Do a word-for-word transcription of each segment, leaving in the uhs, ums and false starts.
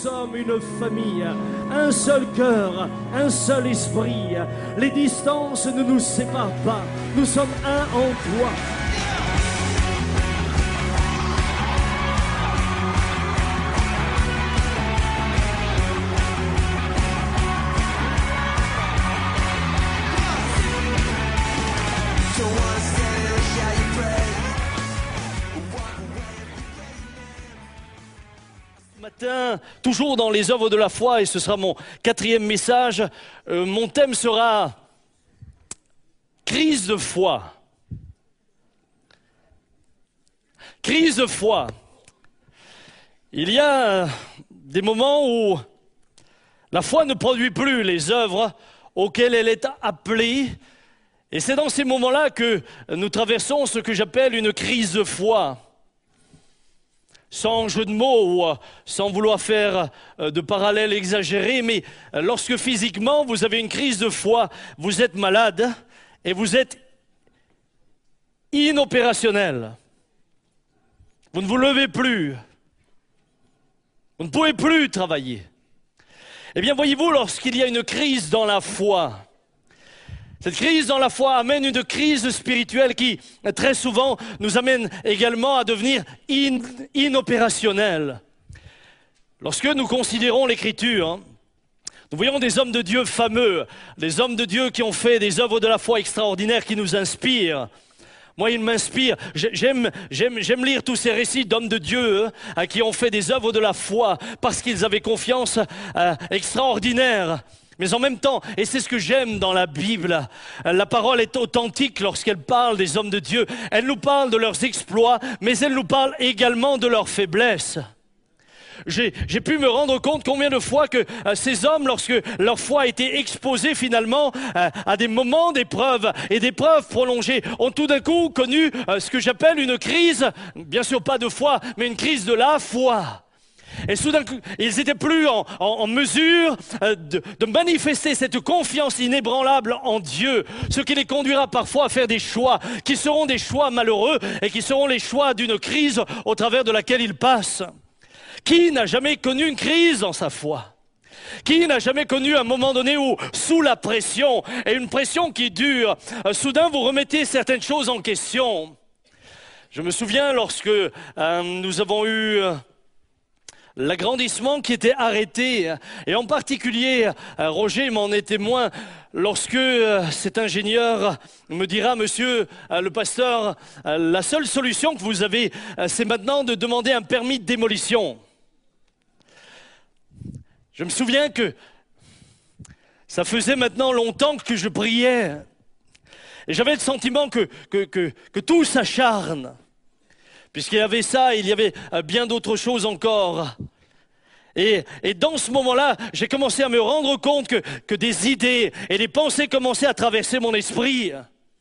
sommes une famille, un seul cœur, un seul esprit. Les distances ne nous séparent pas, nous sommes un en toi. Matin, toujours dans les œuvres de la foi, et ce sera mon quatrième message, euh, mon thème sera crise de foi. Crise de foi. Il y a des moments où la foi ne produit plus les œuvres auxquelles elle est appelée, et c'est dans ces moments-là que nous traversons ce que j'appelle une crise de foi. Sans jeu de mots, ou sans vouloir faire de parallèles exagérés, mais lorsque physiquement vous avez une crise de foi, vous êtes malade et vous êtes inopérationnel. Vous ne vous levez plus. Vous ne pouvez plus travailler. Eh bien, voyez-vous, lorsqu'il y a une crise dans la foi, cette crise dans la foi amène une crise spirituelle qui, très souvent, nous amène également à devenir in, inopérationnels. Lorsque nous considérons l'Écriture, hein, nous voyons des hommes de Dieu fameux, des hommes de Dieu qui ont fait des œuvres de la foi extraordinaires qui nous inspirent. Moi, ils m'inspirent. J'aime, j'aime, j'aime lire tous ces récits d'hommes de Dieu hein, qui ont fait des œuvres de la foi parce qu'ils avaient confiance euh, extraordinaire. Mais en même temps, et c'est ce que j'aime dans la Bible, la parole est authentique lorsqu'elle parle des hommes de Dieu. Elle nous parle de leurs exploits, mais elle nous parle également de leurs faiblesses. J'ai, j'ai pu me rendre compte combien de fois que euh, ces hommes, lorsque leur foi a été exposée finalement euh, à des moments d'épreuve et d'épreuves prolongées, ont tout d'un coup connu euh, ce que j'appelle une crise, bien sûr pas de foi, mais une crise de la foi. Et soudain, ils n'étaient plus en, en, en mesure euh, de, de manifester cette confiance inébranlable en Dieu, ce qui les conduira parfois à faire des choix qui seront des choix malheureux et qui seront les choix d'une crise au travers de laquelle ils passent. Qui n'a jamais connu une crise dans sa foi ? Qui n'a jamais connu un moment donné où, sous la pression, et une pression qui dure, euh, soudain vous remettez certaines choses en question ? Je me souviens lorsque euh, nous avons eu... Euh, l'agrandissement qui était arrêté, et en particulier, Roger m'en est témoin, lorsque cet ingénieur me dira, monsieur le pasteur, la seule solution que vous avez, c'est maintenant de demander un permis de démolition. Je me souviens que ça faisait maintenant longtemps que je priais, et j'avais le sentiment que, que, que, que tout s'acharne. Puisqu'il y avait ça, il y avait bien d'autres choses encore. Et, et dans ce moment-là, j'ai commencé à me rendre compte que, que des idées et des pensées commençaient à traverser mon esprit.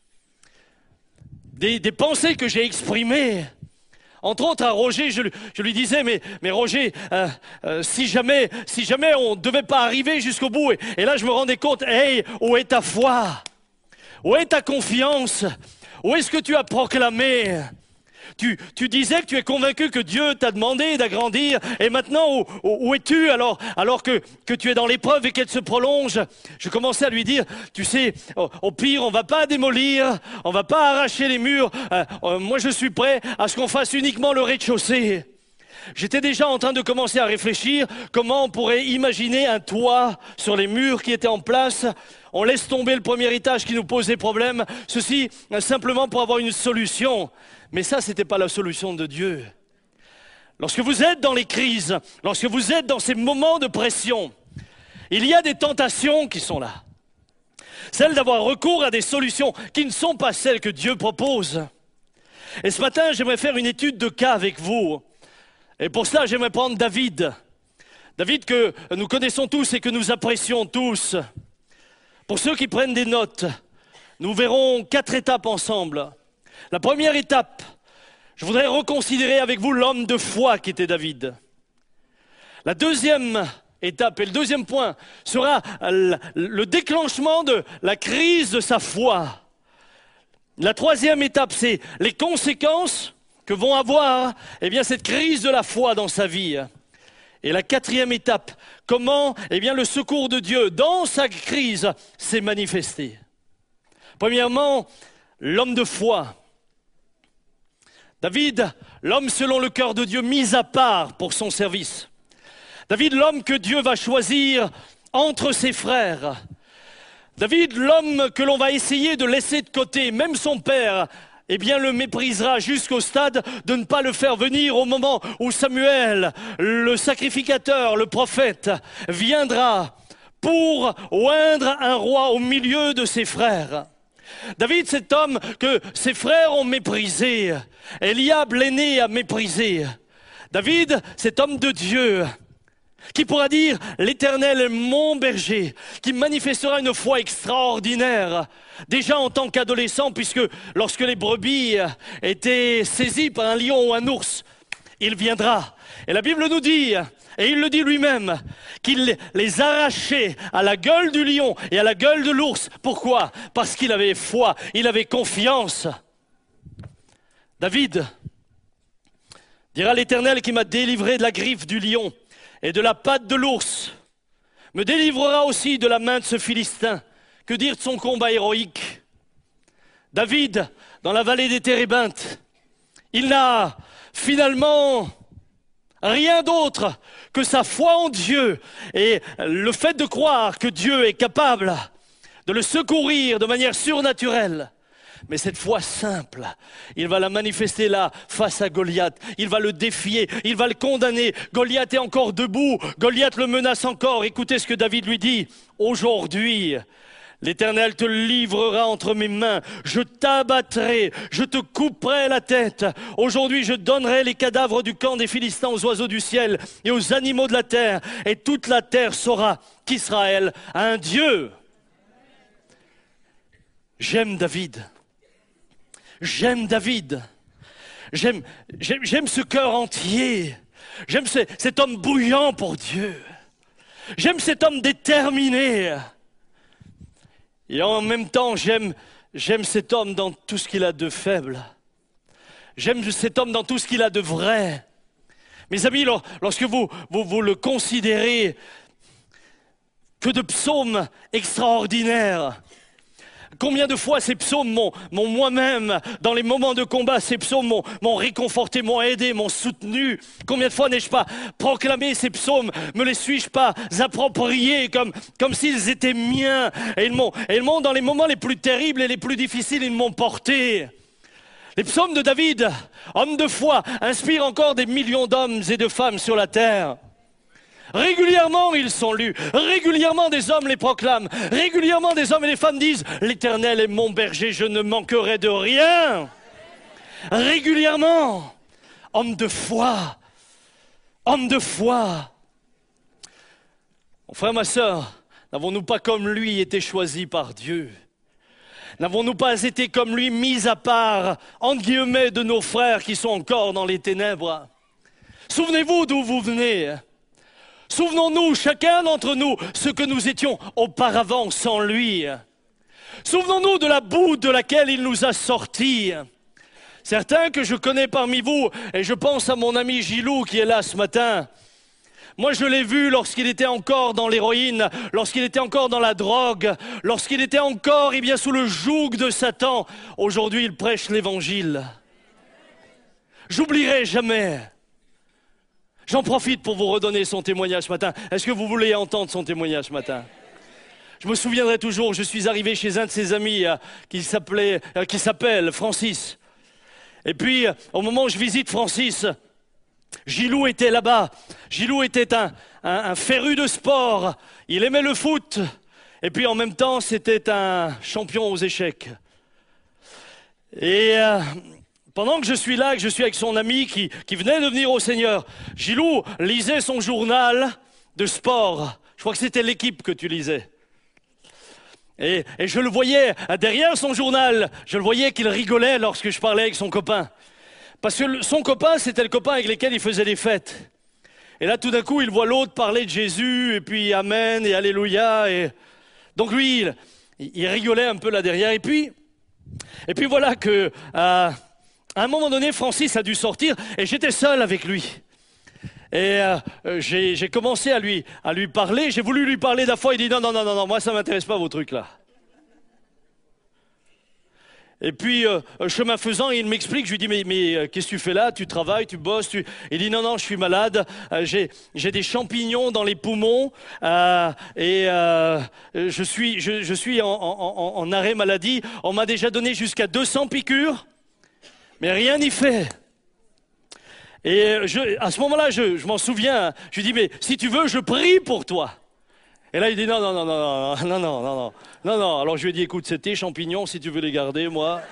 Des, des pensées que j'ai exprimées. Entre autres, à Roger, je, je lui disais, mais, mais Roger, euh, euh, si jamais, si jamais on ne devait pas arriver jusqu'au bout, et, et là je me rendais compte, hey, où est ta foi? Où est ta confiance? Où est-ce que tu as proclamé? Tu, tu disais que tu es convaincu que Dieu t'a demandé d'agrandir, et maintenant, où, où, où es-tu alors, alors que, que tu es dans l'épreuve et qu'elle se prolonge? Je commençais à lui dire, tu sais, au, au pire, on va pas démolir, on va pas arracher les murs, euh, euh, moi je suis prêt à ce qu'on fasse uniquement le rez-de-chaussée. J'étais déjà en train de commencer à réfléchir comment on pourrait imaginer un toit sur les murs qui étaient en place. On laisse tomber le premier étage qui nous posait problème, ceci simplement pour avoir une solution. Mais ça, c'était pas la solution de Dieu. Lorsque vous êtes dans les crises, lorsque vous êtes dans ces moments de pression, il y a des tentations qui sont là. Celles d'avoir recours à des solutions qui ne sont pas celles que Dieu propose. Et ce matin, j'aimerais faire une étude de cas avec vous. Et pour cela, j'aimerais prendre David. David que nous connaissons tous et que nous apprécions tous. Pour ceux qui prennent des notes, nous verrons quatre étapes ensemble. La première étape, je voudrais reconsidérer avec vous l'homme de foi qui était David. La deuxième étape et le deuxième point sera le déclenchement de la crise de sa foi. La troisième étape, c'est les conséquences que vont avoir eh bien, cette crise de la foi dans sa vie. Et la quatrième étape, comment eh bien, le secours de Dieu dans sa crise s'est manifesté. Premièrement, l'homme de foi. David, l'homme selon le cœur de Dieu, mis à part pour son service. David, l'homme que Dieu va choisir entre ses frères. David, l'homme que l'on va essayer de laisser de côté, même son père, eh bien le méprisera jusqu'au stade de ne pas le faire venir au moment où Samuel, le sacrificateur, le prophète, viendra pour oindre un roi au milieu de ses frères. David, cet homme que ses frères ont méprisé, Eliab l'aîné a méprisé. David, cet homme de Dieu, qui pourra dire « l'Éternel est mon berger », qui manifestera une foi extraordinaire, déjà en tant qu'adolescent, puisque lorsque les brebis étaient saisies par un lion ou un ours, il viendra. Et la Bible nous dit, et il le dit lui-même, qu'il les arrachait à la gueule du lion et à la gueule de l'ours. Pourquoi? Parce qu'il avait foi, il avait confiance. David dira « l'Éternel qui m'a délivré de la griffe du lion et de la patte de l'ours, me délivrera aussi de la main de ce Philistin. » Que dire de son combat héroïque? David, dans la vallée des Térébintes, il n'a finalement rien d'autre que sa foi en Dieu et le fait de croire que Dieu est capable de le secourir de manière surnaturelle. Mais cette foi simple, il va la manifester là, face à Goliath. Il va le défier, il va le condamner. Goliath est encore debout, Goliath le menace encore. Écoutez ce que David lui dit. Aujourd'hui, l'Éternel te livrera entre mes mains, je t'abattrai, je te couperai la tête. Aujourd'hui, je donnerai les cadavres du camp des Philistins aux oiseaux du ciel et aux animaux de la terre. Et toute la terre saura qu'Israël a un Dieu. J'aime David. J'aime David, j'aime, j'aime, j'aime ce cœur entier, j'aime ce, cet homme bouillant pour Dieu, j'aime cet homme déterminé. Et en même temps, j'aime, j'aime cet homme dans tout ce qu'il a de faible, j'aime cet homme dans tout ce qu'il a de vrai. Mes amis, lorsque vous, vous, vous le considérez, que de psaumes extraordinaires. Combien de fois ces psaumes m'ont, m'ont moi-même, dans les moments de combat, ces psaumes m'ont, m'ont réconforté, m'ont aidé, m'ont soutenu. Combien de fois n'ai-je pas proclamé ces psaumes? Me les suis-je pas appropriés comme, comme s'ils étaient miens? Et ils m'ont, et ils m'ont, dans les moments les plus terribles et les plus difficiles, ils m'ont porté. Les psaumes de David, homme de foi, inspirent encore des millions d'hommes et de femmes sur la terre. Régulièrement, ils sont lus. Régulièrement, des hommes les proclament. Régulièrement, des hommes et des femmes disent « L'Éternel est mon berger, je ne manquerai de rien. » Régulièrement, homme de foi, homme de foi. Mon frère, ma sœur, n'avons-nous pas comme lui été choisis par Dieu? N'avons-nous pas été comme lui mis à part, entre guillemets, de nos frères qui sont encore dans les ténèbres? Souvenez-vous d'où vous venez. Souvenons-nous, chacun d'entre nous, ce que nous étions auparavant sans lui. Souvenons-nous de la boue de laquelle il nous a sortis. Certains que je connais parmi vous, et je pense à mon ami Gilou qui est là ce matin. Moi, je l'ai vu lorsqu'il était encore dans l'héroïne, lorsqu'il était encore dans la drogue, lorsqu'il était encore eh bien, sous le joug de Satan. Aujourd'hui, il prêche l'évangile. J'oublierai jamais. J'en profite pour vous redonner son témoignage ce matin. Est-ce que vous voulez entendre son témoignage ce matin? Je me souviendrai toujours, je suis arrivé chez un de ses amis euh, qui s'appelait, euh, qui s'appelle Francis. Et puis, euh, au moment où je visite Francis, Gilou était là-bas. Gilou était un, un, un féru de sport. Il aimait le foot. Et puis, en même temps, c'était un champion aux échecs. Et... Euh, Pendant que je suis là, que je suis avec son ami qui, qui venait de venir au Seigneur, Gilou lisait son journal de sport. Je crois que c'était l'Équipe que tu lisais. Et, et je le voyais derrière son journal, je le voyais qu'il rigolait lorsque je parlais avec son copain. Parce que le, son copain, c'était le copain avec lequel il faisait des fêtes. Et là, tout d'un coup, il voit l'autre parler de Jésus, et puis Amen, et Alléluia. Et... Donc lui, il, il rigolait un peu là derrière. Et puis, et puis voilà que... Euh, À un moment donné, Francis a dû sortir et j'étais seul avec lui. Et euh, j'ai, j'ai commencé à lui, à lui parler, j'ai voulu lui parler d'un fois, il dit non, non, non, non, non, moi ça m'intéresse pas vos trucs là. Et puis, euh, chemin faisant, il m'explique, je lui dis, mais, mais euh, qu'est-ce que tu fais là? Tu travailles, tu bosses, tu... Il dit, non, non, je suis malade, euh, j'ai, j'ai des champignons dans les poumons, euh, et euh, je suis, je, je suis en, en, en, en arrêt maladie. On m'a déjà donné jusqu'à deux cents piqûres, mais rien n'y fait. Et je, à ce moment-là, je, je m'en souviens, je lui dis, mais si tu veux, je prie pour toi. Et là, il dit non, non, non, non, non, non, non, non, non, non, non. Alors je lui ai dit, écoute, c'est tes champignons, si tu veux les garder, moi.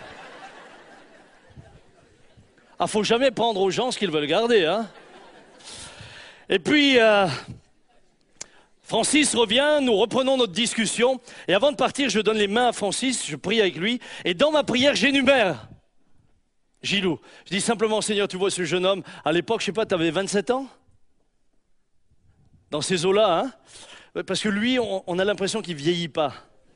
Ah, faut jamais prendre aux gens ce qu'ils veulent garder, hein. Et puis, euh, Francis revient, nous reprenons notre discussion. Et avant de partir, je donne les mains à Francis, je prie avec lui. Et dans ma prière, j'énumère Gilou. Je dis simplement, Seigneur, tu vois ce jeune homme, à l'époque, je sais pas, tu avais vingt-sept ans? Dans ces eaux-là, hein. Parce que lui, on, on a l'impression qu'il ne vieillit pas.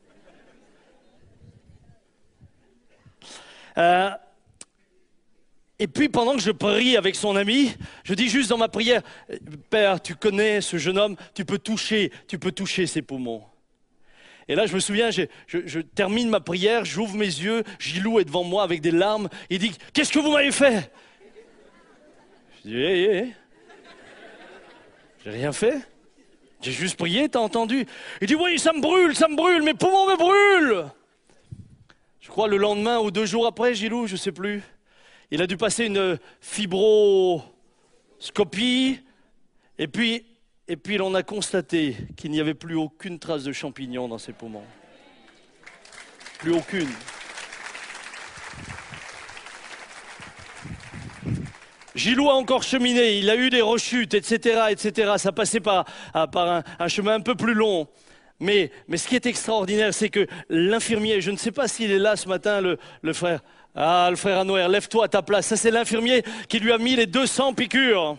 Euh, et puis, pendant que je prie avec son ami, je dis juste dans ma prière, Père, tu connais ce jeune homme, tu peux toucher, tu peux toucher ses poumons. Et là, je me souviens, je, je, je termine ma prière, j'ouvre mes yeux, Gilou est devant moi avec des larmes, il dit, qu'est-ce que vous m'avez fait? Je dis, hé, hé, hé, j'ai rien fait. J'ai juste prié, t'as entendu? Il dit, oui, ça me brûle, ça me brûle, mes poumons me brûlent. Je crois le lendemain ou deux jours après, Gilou, je ne sais plus, il a dû passer une fibroscopie, et puis, et puis on a constaté qu'il n'y avait plus aucune trace de champignons dans ses poumons. Plus aucune. Gilou a encore cheminé, il a eu des rechutes, et cetera, et cetera. Ça passait par, par un, un chemin un peu plus long. Mais, mais ce qui est extraordinaire, c'est que l'infirmier, je ne sais pas s'il est là ce matin, le, le frère, ah, le frère Anoer, lève-toi à ta place. Ça, c'est l'infirmier qui lui a mis les deux cents piqûres.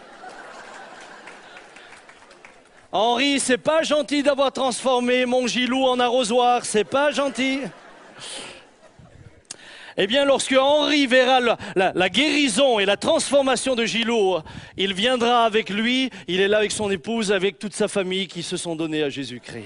Henri, c'est pas gentil d'avoir transformé mon Gilou en arrosoir, c'est pas gentil. Eh bien, lorsque Henri verra la, la, la guérison et la transformation de Gilou, il viendra avec lui, il est là avec son épouse, avec toute sa famille qui se sont donnés à Jésus-Christ.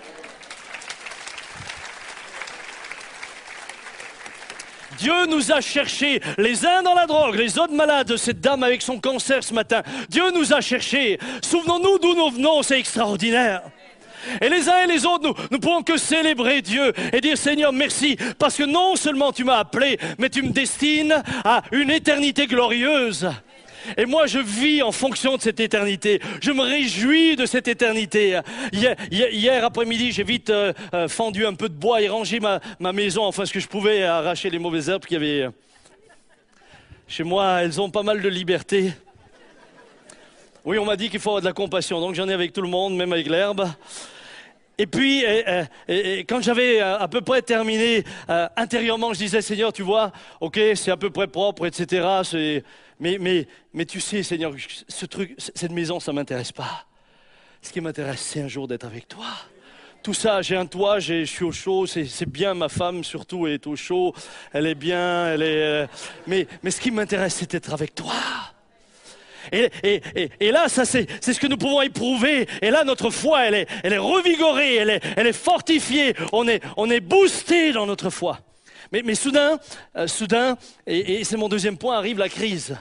Dieu nous a cherchés, les uns dans la drogue, les autres malades, cette dame avec son cancer ce matin. Dieu nous a cherchés. Souvenons-nous d'où nous venons, c'est extraordinaire. Et les uns et les autres, nous ne pouvons que célébrer Dieu et dire Seigneur merci, parce que non seulement tu m'as appelé, mais tu me destines à une éternité glorieuse. Et moi je vis en fonction de cette éternité, je me réjouis de cette éternité. Hier, hier, hier après-midi, j'ai vite euh, euh, fendu un peu de bois et rangé ma, ma maison, enfin ce que je pouvais, arracher les mauvaises herbes qu'il y avait. Chez moi, elles ont pas mal de liberté. Oui, on m'a dit qu'il faut avoir de la compassion, donc j'en ai avec tout le monde, même avec l'herbe. Et puis, et, et, et quand j'avais à peu près terminé, euh, intérieurement, je disais, Seigneur, tu vois, ok, c'est à peu près propre, et cetera. C'est, mais, mais, mais tu sais, Seigneur, ce truc, cette maison, ça m'intéresse pas. Ce qui m'intéresse, c'est un jour d'être avec toi. Tout ça, j'ai un toit, j'ai, je suis au chaud, c'est, c'est bien, ma femme surtout est au chaud, elle est bien, elle est... Euh, mais, mais ce qui m'intéresse, c'est d'être avec toi. Et, et, et, et là, ça c'est, c'est ce que nous pouvons éprouver. Et là, notre foi, elle est, elle est revigorée, elle est, elle est fortifiée. On est, on est boosté dans notre foi. Mais, mais soudain, euh, soudain, et, et c'est mon deuxième point, arrive la crise.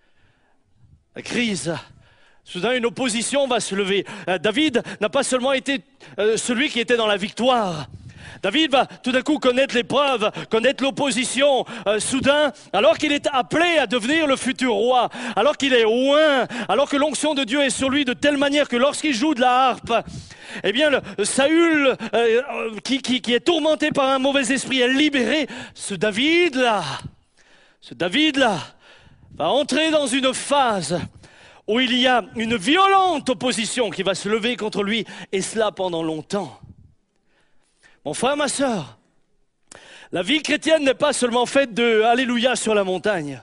La crise. Soudain, une opposition va se lever. Euh, David n'a pas seulement été euh, celui qui était dans la victoire. David va tout d'un coup connaître l'épreuve, connaître l'opposition. Euh, soudain, alors qu'il est appelé à devenir le futur roi, alors qu'il est oint, alors que l'onction de Dieu est sur lui de telle manière que lorsqu'il joue de la harpe, eh bien, le, le Saül, euh, qui, qui, qui est tourmenté par un mauvais esprit, est libéré. Ce David-là, ce David-là, va entrer dans une phase où il y a une violente opposition qui va se lever contre lui, et cela pendant longtemps. Mon frère, ma sœur, la vie chrétienne n'est pas seulement faite de Alléluia sur la montagne.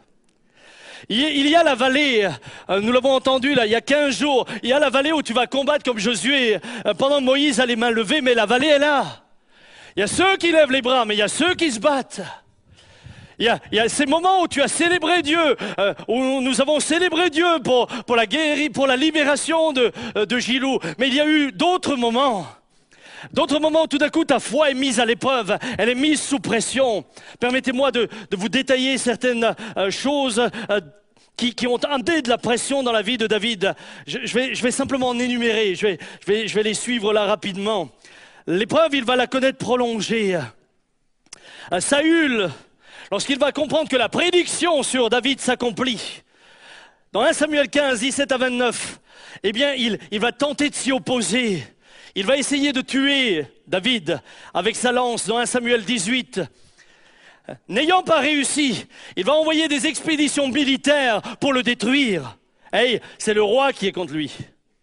Il y a la vallée, nous l'avons entendu là, il y a quinze jours, il y a la vallée où tu vas combattre comme Josué. Pendant Moïse a les mains levées, mais la vallée est là. Il y a ceux qui lèvent les bras, mais il y a ceux qui se battent. Il y, a, il y a ces moments où tu as célébré Dieu, euh, où nous avons célébré Dieu pour, pour la guérison, pour la libération de, de Gilou. Mais il y a eu d'autres moments. D'autres moments où tout d'un coup ta foi est mise à l'épreuve, elle est mise sous pression. Permettez-moi de, de vous détailler certaines euh, choses euh, qui, qui ont amené de la pression dans la vie de David. Je, je, vais, je vais simplement en énumérer, je vais, je, vais, je vais les suivre là rapidement. L'épreuve, il va la connaître prolongée. Euh, Saül, lorsqu'il va comprendre que la prédiction sur David s'accomplit, dans un Samuel quinze, dix-sept à vingt-neuf, eh bien, il, il va tenter de s'y opposer. Il va essayer de tuer David avec sa lance dans un Samuel dix-huit. N'ayant pas réussi, il va envoyer des expéditions militaires pour le détruire. Hey, c'est le roi qui est contre lui.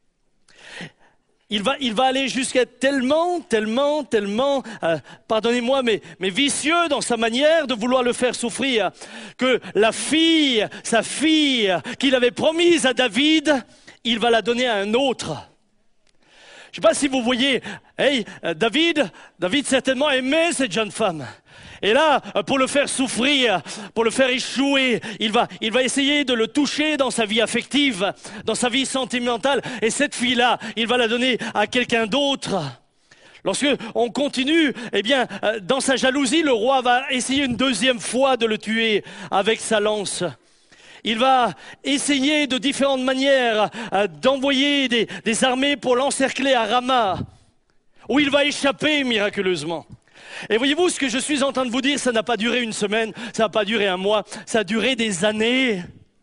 Il va, il va aller jusqu'à être tellement, tellement, tellement, euh, pardonnez-moi, mais, mais vicieux dans sa manière de vouloir le faire souffrir, que la fille, sa fille, qu'il avait promise à David, il va la donner à un autre. Je ne sais pas si vous voyez, hey, David, David certainement aimait cette jeune femme. Et là, pour le faire souffrir, pour le faire échouer, il va, il va essayer de le toucher dans sa vie affective, dans sa vie sentimentale. Et cette fille-là, il va la donner à quelqu'un d'autre. Lorsque on continue, eh bien, dans sa jalousie, le roi va essayer une deuxième fois de le tuer avec sa lance. Il va essayer de différentes manières euh, d'envoyer des, des armées pour l'encercler à Rama, où il va échapper miraculeusement. Et voyez-vous, ce que je suis en train de vous dire, ça n'a pas duré une semaine, ça n'a pas duré un mois, ça a duré des années.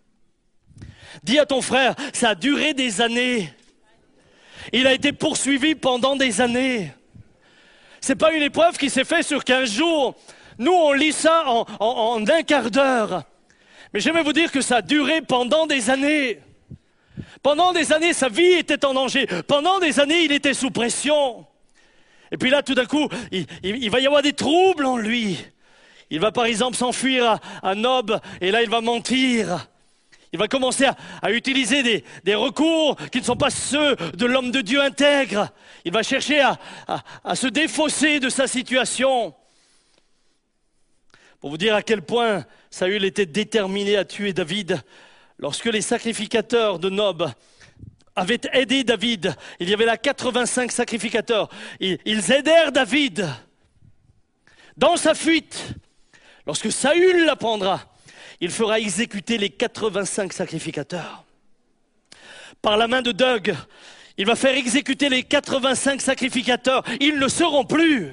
Dis à ton frère, ça a duré des années. Il a été poursuivi pendant des années. Ce n'est pas une épreuve qui s'est faite sur quinze jours. Nous, on lit ça en, en, en un quart d'heure. Mais j'aimerais vous dire que ça a duré pendant des années. Pendant des années, sa vie était en danger. Pendant des années, il était sous pression. Et puis là, tout d'un coup, il, il, il va y avoir des troubles en lui. Il va par exemple s'enfuir à, à Nob, et là, il va mentir. Il va commencer à, à utiliser des, des recours qui ne sont pas ceux de l'homme de Dieu intègre. Il va chercher à, à, à se défausser de sa situation. Pour vous dire à quel point Saül était déterminé à tuer David, lorsque les sacrificateurs de Nob avaient aidé David, il y avait là quatre-vingt-cinq sacrificateurs, ils, ils aidèrent David dans sa fuite. Lorsque Saül l'apprendra, il fera exécuter les quatre-vingt-cinq sacrificateurs. Par la main de Doeg, il va faire exécuter les quatre-vingt-cinq sacrificateurs. Ils ne seront plus.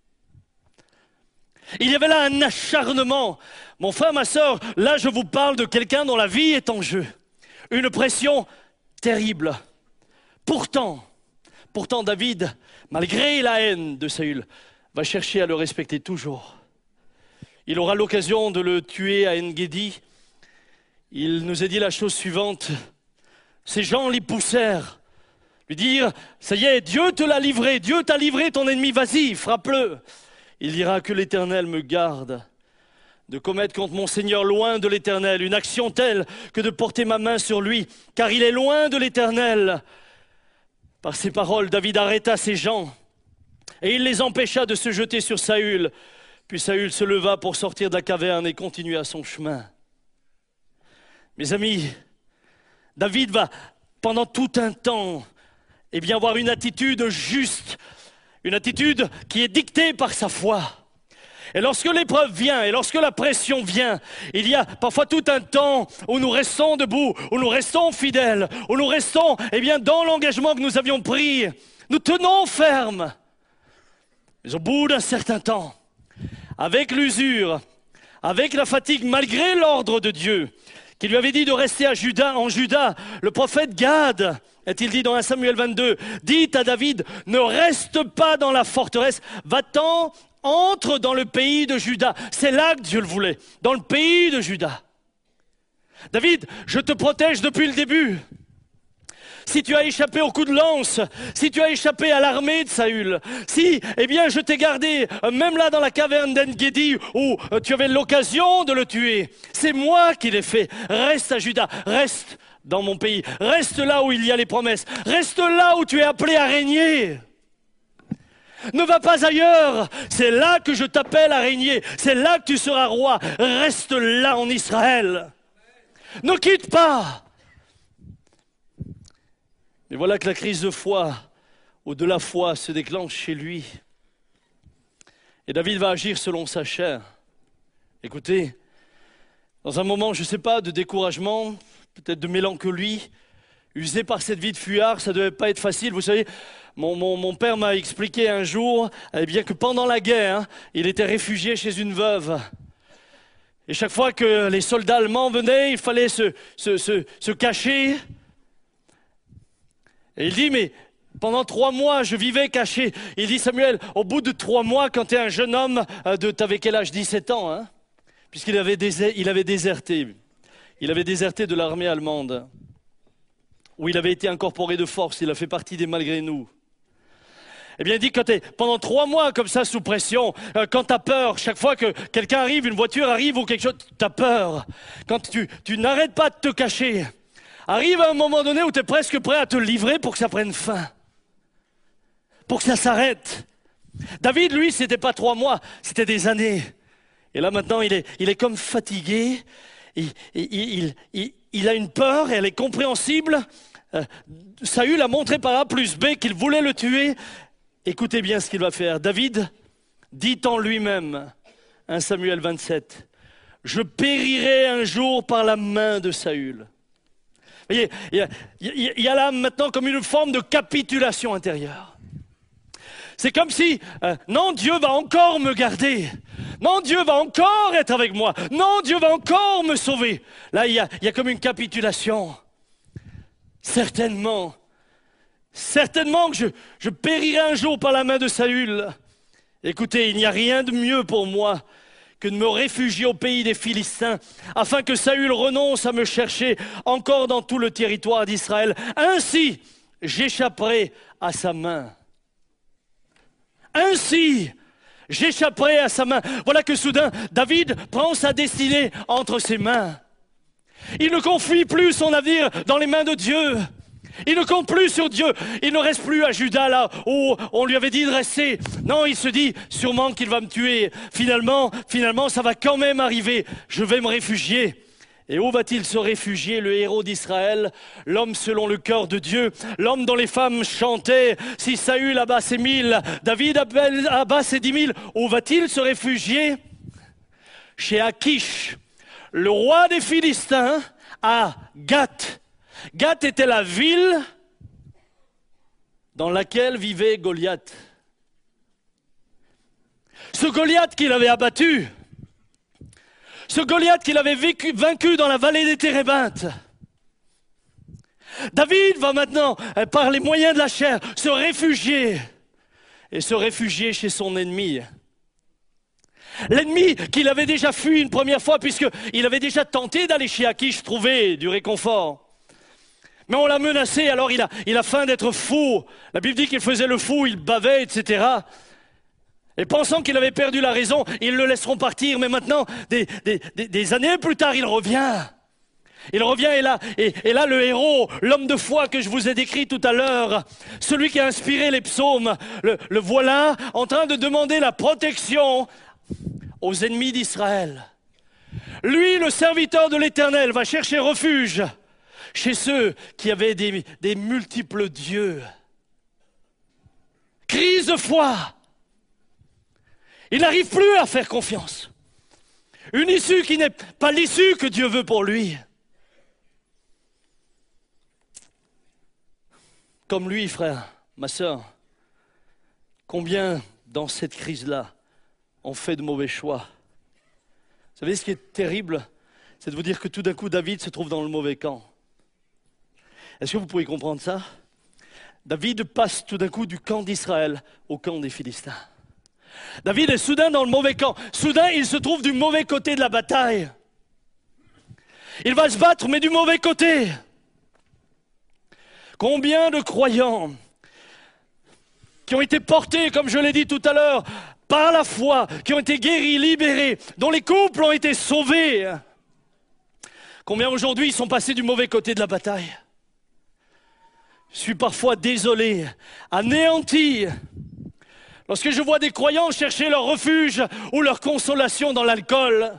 Il y avait là un acharnement. Mon frère, ma sœur, là je vous parle de quelqu'un dont la vie est en jeu. Une pression terrible. Pourtant, pourtant David, malgré la haine de Saül, va chercher à le respecter toujours. Il aura l'occasion de le tuer à En-Gedi. Il nous a dit la chose suivante. Ces gens l'y poussèrent. Lui dire, ça y est, Dieu te l'a livré, Dieu t'a livré ton ennemi, vas-y, frappe-le. Il dira que l'Éternel me garde de commettre contre mon Seigneur loin de l'Éternel une action telle que de porter ma main sur lui, car il est loin de l'Éternel. Par ces paroles, David arrêta ces gens et il les empêcha de se jeter sur Saül. Puis Saül se leva pour sortir de la caverne et continua son chemin. Mes amis, David va, pendant tout un temps, eh bien, avoir une attitude juste, une attitude qui est dictée par sa foi. Et lorsque l'épreuve vient, et lorsque la pression vient, il y a parfois tout un temps où nous restons debout, où nous restons fidèles, où nous restons, eh bien, dans l'engagement que nous avions pris. Nous tenons ferme. Mais au bout d'un certain temps, avec l'usure, avec la fatigue, malgré l'ordre de Dieu, qui lui avait dit de rester à Juda, en Juda, le prophète Gad, est-il dit dans un Samuel vingt-deux, dit à David, ne reste pas dans la forteresse, va-t'en, entre dans le pays de Juda. C'est là que Dieu le voulait, dans le pays de Juda. David, je te protège depuis le début. Si tu as échappé au coup de lance, si tu as échappé à l'armée de Saül, si, eh bien, je t'ai gardé, même là dans la caverne d'En-Gedi, où euh, tu avais l'occasion de le tuer, c'est moi qui l'ai fait. Reste à Juda, reste dans mon pays, reste là où il y a les promesses, reste là où tu es appelé à régner. Ne va pas ailleurs, c'est là que je t'appelle à régner, c'est là que tu seras roi, reste là en Israël. Ne quitte pas. Mais voilà que la crise de foi, ou de la foi, se déclenche chez lui. Et David va agir selon sa chair. Écoutez, dans un moment, je ne sais pas, de découragement, peut-être de mélancolie, usé par cette vie de fuyard, ça ne devait pas être facile. Vous savez, mon, mon, mon père m'a expliqué un jour eh bien, que pendant la guerre, hein, il était réfugié chez une veuve. Et chaque fois que les soldats allemands venaient, il fallait se, se, se, se cacher. Et il dit, mais pendant trois mois, je vivais caché. Il dit, Samuel, au bout de trois mois, quand tu es un jeune homme, de, t'avais quel âge? dix-sept ans, hein, puisqu'il avait, désert, il avait déserté. Il avait déserté de l'armée allemande, où il avait été incorporé de force. Il a fait partie des malgré nous. Eh bien, il dit, quand tu es pendant trois mois comme ça, sous pression, euh, quand tu as peur, chaque fois que quelqu'un arrive, une voiture arrive ou quelque chose, tu as peur. Quand tu, tu n'arrêtes pas de te cacher, arrive à un moment donné où tu es presque prêt à te livrer pour que ça prenne fin. Pour que ça s'arrête. David, lui, c'était pas trois mois, c'était des années. Et là, maintenant, il est, il est comme fatigué. Il, il, il, il, il a une peur et elle est compréhensible. Euh, Saül a montré par A plus B qu'il voulait le tuer. Écoutez bien ce qu'il va faire. David dit en lui-même, un Samuel vingt-sept, « Je périrai un jour par la main de Saül. » Vous voyez, il y a, il y a là maintenant comme une forme de capitulation intérieure. C'est comme si, euh, non, Dieu va encore me garder. Non, Dieu va encore être avec moi. Non, Dieu va encore me sauver. Là, il y a, il y a comme une capitulation. Certainement, certainement que je, je périrai un jour par la main de Saül. Écoutez, il n'y a rien de mieux pour moi que de me réfugier au pays des Philistins, afin que Saül renonce à me chercher encore dans tout le territoire d'Israël. Ainsi, j'échapperai à sa main. Ainsi, j'échapperai à sa main. Voilà que soudain, David prend sa destinée entre ses mains. Il ne confie plus son avenir dans les mains de Dieu. Il ne compte plus sur Dieu. Il ne reste plus à Juda là où on lui avait dit de rester. Non, il se dit sûrement qu'il va me tuer. Finalement, finalement, ça va quand même arriver. Je vais me réfugier. Et où va-t-il se réfugier, le héros d'Israël, l'homme selon le cœur de Dieu, l'homme dont les femmes chantaient, si Saül abat ses mille, David abat ses dix mille, où va-t-il se réfugier? Chez Akish, le roi des Philistins, à Gath. Gath était la ville dans laquelle vivait Goliath. Ce Goliath qu'il avait abattu, ce Goliath qu'il avait vécu, vaincu dans la vallée des Térébintes. David va maintenant, par les moyens de la chair, se réfugier et se réfugier chez son ennemi. L'ennemi qu'il avait déjà fui une première fois puisqu'il avait déjà tenté d'aller chez Akish trouver du réconfort. Mais on l'a menacé, alors il a, il a faim d'être fou. La Bible dit qu'il faisait le fou, il bavait, et cetera. Et pensant qu'il avait perdu la raison, ils le laisseront partir. Mais maintenant, des, des, des, des années plus tard, il revient. Il revient et là, et, et là le héros, l'homme de foi que je vous ai décrit tout à l'heure, celui qui a inspiré les psaumes, le, le voilà en train de demander la protection aux ennemis d'Israël. Lui, le serviteur de l'Éternel, va chercher refuge chez ceux qui avaient des, des multiples dieux. Crise de foi. Il n'arrive plus à faire confiance. Une issue qui n'est pas l'issue que Dieu veut pour lui. Comme lui, frère, ma sœur, combien dans cette crise-là on fait de mauvais choix? Vous savez ce qui est terrible, c'est de vous dire que tout d'un coup David se trouve dans le mauvais camp. Est-ce que vous pouvez comprendre ça? David passe tout d'un coup du camp d'Israël au camp des Philistins. David est soudain dans le mauvais camp. Soudain, il se trouve du mauvais côté de la bataille. Il va se battre, mais du mauvais côté. Combien de croyants qui ont été portés, comme je l'ai dit tout à l'heure, par la foi, qui ont été guéris, libérés, dont les couples ont été sauvés. Combien aujourd'hui ils sont passés du mauvais côté de la bataille? Je suis parfois désolé, anéanti, Lorsque je vois des croyants chercher leur refuge ou leur consolation dans l'alcool,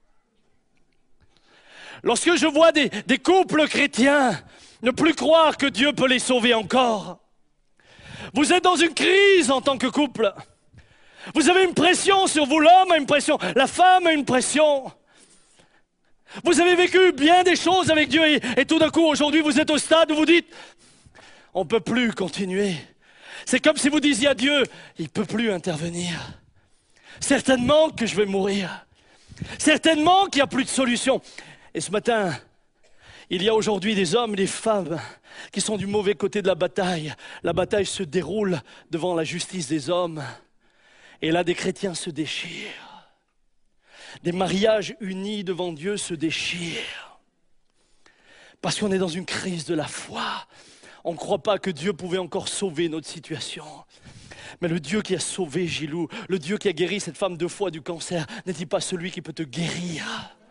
lorsque je vois des, des couples chrétiens ne plus croire que Dieu peut les sauver encore, vous êtes dans une crise en tant que couple. Vous avez une pression sur vous, l'homme a une pression, la femme a une pression. Vous avez vécu bien des choses avec Dieu et, et tout d'un coup, aujourd'hui, vous êtes au stade où vous dites, on ne peut plus continuer. C'est comme si vous disiez à Dieu, il ne peut plus intervenir. Certainement que je vais mourir. Certainement qu'il n'y a plus de solution. Et ce matin, il y a aujourd'hui des hommes et des femmes qui sont du mauvais côté de la bataille. La bataille se déroule devant la justice des hommes. Et là, des chrétiens se déchirent. Des mariages unis devant Dieu se déchirent. Parce qu'on est dans une crise de la foi. On ne croit pas que Dieu pouvait encore sauver notre situation. Mais le Dieu qui a sauvé Gilou, le Dieu qui a guéri cette femme deux fois du cancer, n'est-il pas celui qui peut te guérir?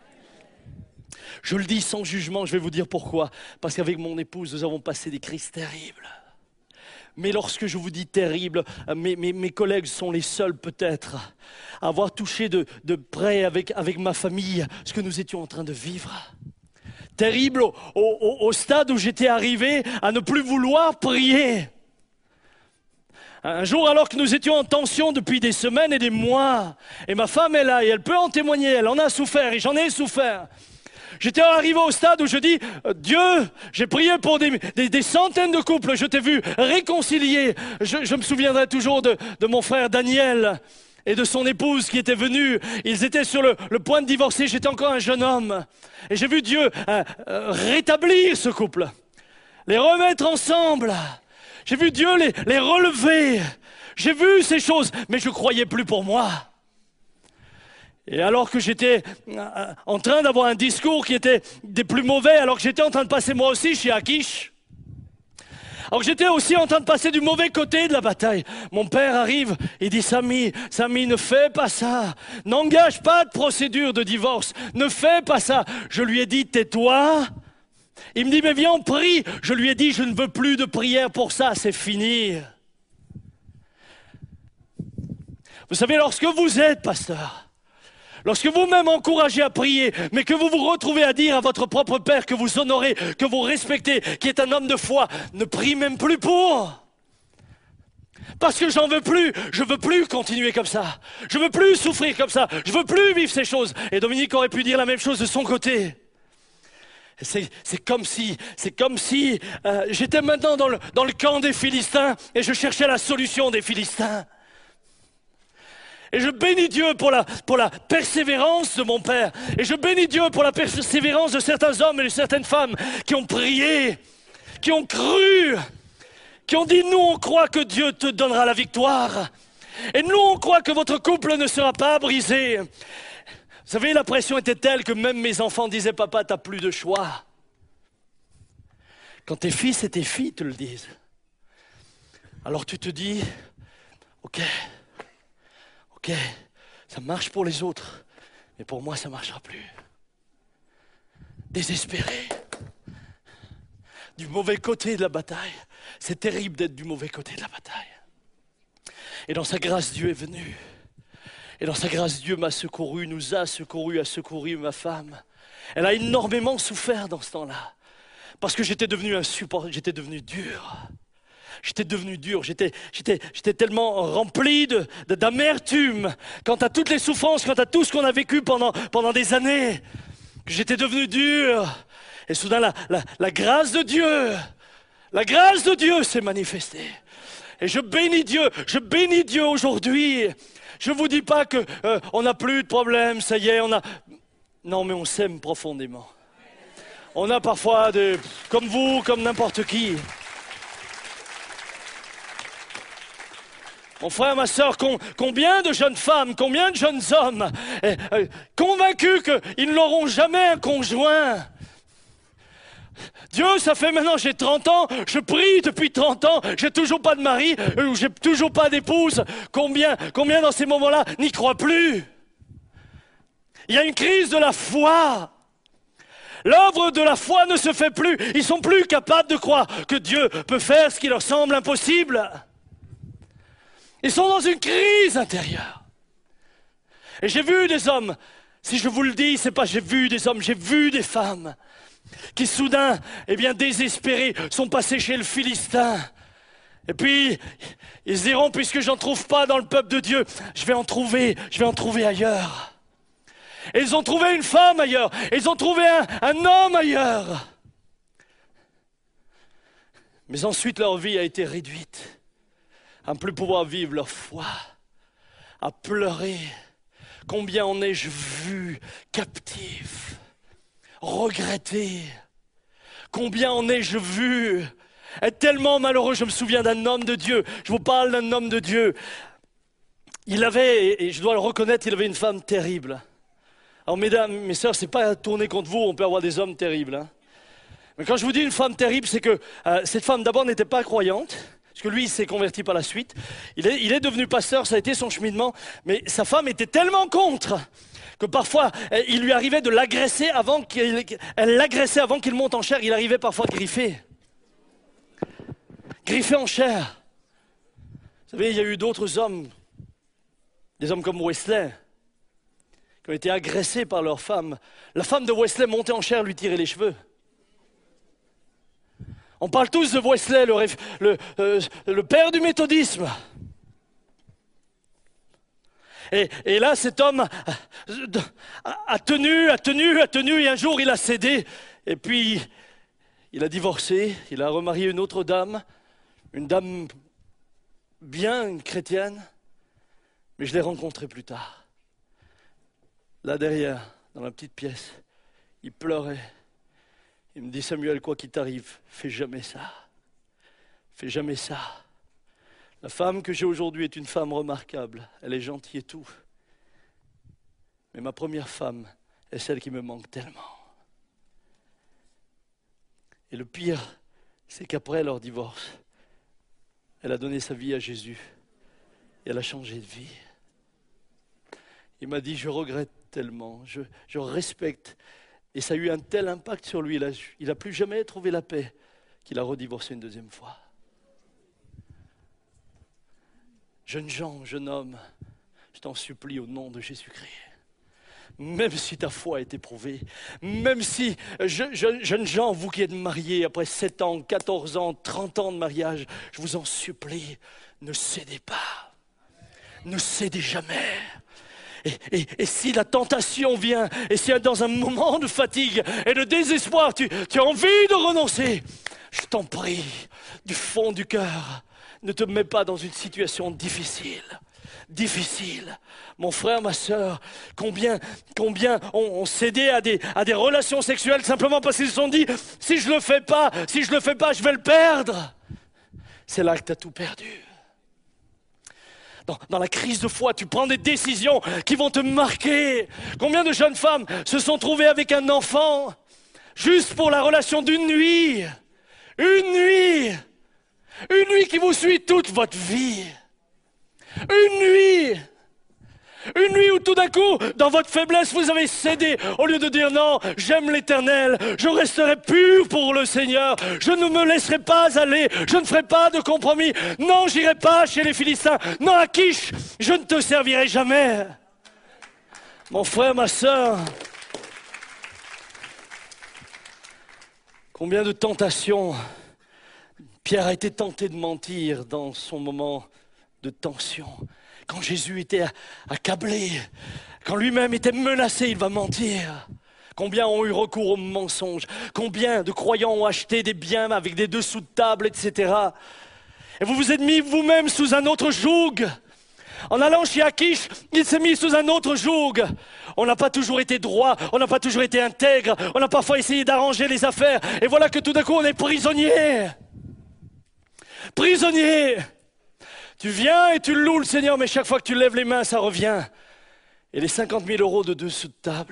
Je le dis sans jugement, je vais vous dire pourquoi. Parce qu'avec mon épouse, nous avons passé des crises terribles. Mais lorsque je vous dis terrible, mes, mes, mes collègues sont les seuls peut-être à avoir touché de, de près avec, avec ma famille ce que nous étions en train de vivre. Terrible au, au, au stade où j'étais arrivé à ne plus vouloir prier. Un jour, alors que nous étions en tension depuis des semaines et des mois, et ma femme est là et elle peut en témoigner, elle en a souffert et j'en ai souffert. J'étais arrivé au stade où je dis, Dieu, j'ai prié pour des, des, des centaines de couples, je t'ai vu réconcilier. Je, je me souviendrai toujours de, de mon frère Daniel et de son épouse qui était venue. Ils étaient sur le, le point de divorcer, j'étais encore un jeune homme. Et j'ai vu Dieu euh, euh, rétablir ce couple, les remettre ensemble. J'ai vu Dieu les, les relever. J'ai vu ces choses, mais je ne croyais plus pour moi. Et alors que j'étais en train d'avoir un discours qui était des plus mauvais, alors que j'étais en train de passer moi aussi chez Akish, alors que j'étais aussi en train de passer du mauvais côté de la bataille, mon père arrive et dit, Samy, Samy, ne fais pas ça, n'engage pas de procédure de divorce, ne fais pas ça. Je lui ai dit, tais-toi. Il me dit, mais viens, on prie. Je lui ai dit, je ne veux plus de prière pour ça, c'est fini. Vous savez, lorsque vous êtes pasteur, lorsque vous-même encouragez à prier, mais que vous vous retrouvez à dire à votre propre père que vous honorez, que vous respectez, qui est un homme de foi, ne prie même plus pour. Parce que j'en veux plus, je veux plus continuer comme ça. Je veux plus souffrir comme ça, je veux plus vivre ces choses. Et Dominique aurait pu dire la même chose de son côté. C'est, c'est comme si, c'est comme si euh, j'étais maintenant dans le, dans le camp des Philistins et je cherchais la solution des Philistins. Et je bénis Dieu pour la, pour la persévérance de mon père. Et je bénis Dieu pour la persévérance de certains hommes et de certaines femmes qui ont prié, qui ont cru, qui ont dit, nous on croit que Dieu te donnera la victoire. Et nous on croit que votre couple ne sera pas brisé. Vous savez, la pression était telle que même mes enfants disaient, papa, t'as plus de choix. Quand tes fils et tes filles te le disent, alors tu te dis, ok, ok, ça marche pour les autres, mais pour moi, ça ne marchera plus. Désespéré, du mauvais côté de la bataille. C'est terrible d'être du mauvais côté de la bataille. Et dans sa grâce, Dieu est venu. Et dans sa grâce, Dieu m'a secouru, nous a secouru, a secouru ma femme. Elle a énormément souffert dans ce temps-là. Parce que j'étais devenu insupportable, j'étais devenu dur. J'étais devenu dur, j'étais, j'étais, j'étais tellement rempli de, de, d'amertume quant à toutes les souffrances, quant à tout ce qu'on a vécu pendant, pendant des années, que j'étais devenu dur. Et soudain, la, la, la grâce de Dieu, la grâce de Dieu s'est manifestée. Et je bénis Dieu, je bénis Dieu aujourd'hui. Je ne vous dis pas qu'on euh, n'a plus de problème, ça y est, on a... Non, mais on s'aime profondément. On a parfois, des, comme vous, comme n'importe qui. Mon frère, ma soeur, combien de jeunes femmes, combien de jeunes hommes eh, eh, convaincus qu'ils n'auront jamais un conjoint. Dieu, ça fait maintenant, j'ai trente ans, je prie depuis trente ans, j'ai toujours pas de mari, euh, j'ai toujours pas d'épouse. Combien, combien dans ces moments-là n'y croient plus? Il y a une crise de la foi. L'œuvre de la foi ne se fait plus. Ils sont plus capables de croire que Dieu peut faire ce qui leur semble impossible. Ils sont dans une crise intérieure. Et j'ai vu des hommes, si je vous le dis, c'est pas j'ai vu des hommes, j'ai vu des femmes qui soudain, eh bien désespérés, sont passés chez le Philistin. Et puis, ils se diront, puisque j'en trouve pas dans le peuple de Dieu, je vais en trouver, je vais en trouver ailleurs. Et ils ont trouvé une femme ailleurs, et ils ont trouvé un, un homme ailleurs. Mais ensuite, leur vie a été réduite à ne plus pouvoir vivre leur foi, à pleurer. Combien en ai-je vu captifs, regrettés? Combien en ai-je vu être tellement malheureux? Je me souviens d'un homme de Dieu. Je vous parle d'un homme de Dieu. Il avait, et je dois le reconnaître, il avait une femme terrible. Alors mesdames, mes sœurs, c'est pas à tourner contre vous, on peut avoir des hommes terribles. Hein. Mais quand je vous dis une femme terrible, c'est que euh, cette femme d'abord n'était pas croyante, parce que lui il s'est converti par la suite. Il est, il est devenu pasteur, ça a été son cheminement, mais sa femme était tellement contre que parfois il lui arrivait de l'agresser avant qu'il, elle l'agressait avant qu'il monte en chair. Il arrivait parfois griffé, griffé en chair. Vous savez, il y a eu d'autres hommes, des hommes comme Wesley, qui ont été agressés par leur femme. La femme de Wesley montait en chair, lui tirait les cheveux. On parle tous de Wesley, le, le, euh, le père du méthodisme. Et, et là, cet homme a, a tenu, a tenu, a tenu, et un jour il a cédé. Et puis, il a divorcé, il a remarié une autre dame, une dame bien, une chrétienne, mais je l'ai rencontrée plus tard. Là derrière, dans la petite pièce, il pleurait. Il me dit, Samuel, quoi qu'il t'arrive, fais jamais ça. Fais jamais ça. La femme que j'ai aujourd'hui est une femme remarquable. Elle est gentille et tout. Mais ma première femme est celle qui me manque tellement. Et le pire, c'est qu'après leur divorce, elle a donné sa vie à Jésus. Et elle a changé de vie. Il m'a dit, je regrette tellement, je, je respecte. Et ça a eu un tel impact sur lui, il n'a plus jamais trouvé la paix, qu'il a redivorcé une deuxième fois. Jeunes gens, jeune homme, je t'en supplie au nom de Jésus-Christ. Même si ta foi est éprouvée, même si, je, je, jeunes gens, vous qui êtes mariés après sept ans, quatorze ans, trente ans de mariage, je vous en supplie, ne cédez pas, ne cédez jamais. Et, et, et si la tentation vient, et si dans un moment de fatigue et de désespoir, tu, tu as envie de renoncer, je t'en prie, du fond du cœur, ne te mets pas dans une situation difficile. Difficile. Mon frère, ma sœur, combien, combien ont, ont cédé à des, à des relations sexuelles simplement parce qu'ils se sont dit, si je le fais pas, si je le fais pas, je vais le perdre. C'est là que tu as tout perdu. Dans, dans la crise de foi, tu prends des décisions qui vont te marquer. Combien de jeunes femmes se sont trouvées avec un enfant juste pour la relation d'une nuit? Une nuit! Une nuit qui vous suit toute votre vie. Une nuit! Une nuit où tout d'un coup, dans votre faiblesse, vous avez cédé. Au lieu de dire non, j'aime l'Éternel, je resterai pur pour le Seigneur, je ne me laisserai pas aller, je ne ferai pas de compromis. Non, j'irai pas chez les Philistins. Non, Akish, je ne te servirai jamais. Mon frère, ma sœur, combien de tentations. Pierre a été tenté de mentir dans son moment de tension. Quand Jésus était accablé, quand lui-même était menacé, il va mentir. Combien ont eu recours au mensonge? Combien de croyants ont acheté des biens avec des dessous de table, et cetera. Et vous vous êtes mis vous-même sous un autre joug. En allant chez Akish, il s'est mis sous un autre joug. On n'a pas toujours été droit, on n'a pas toujours été intègre, on a parfois essayé d'arranger les affaires. Et voilà que tout d'un coup, on est prisonnier. Prisonnier. Tu viens et tu loues le Seigneur, mais chaque fois que tu lèves les mains, ça revient. Et les cinquante mille euros de dessous de table.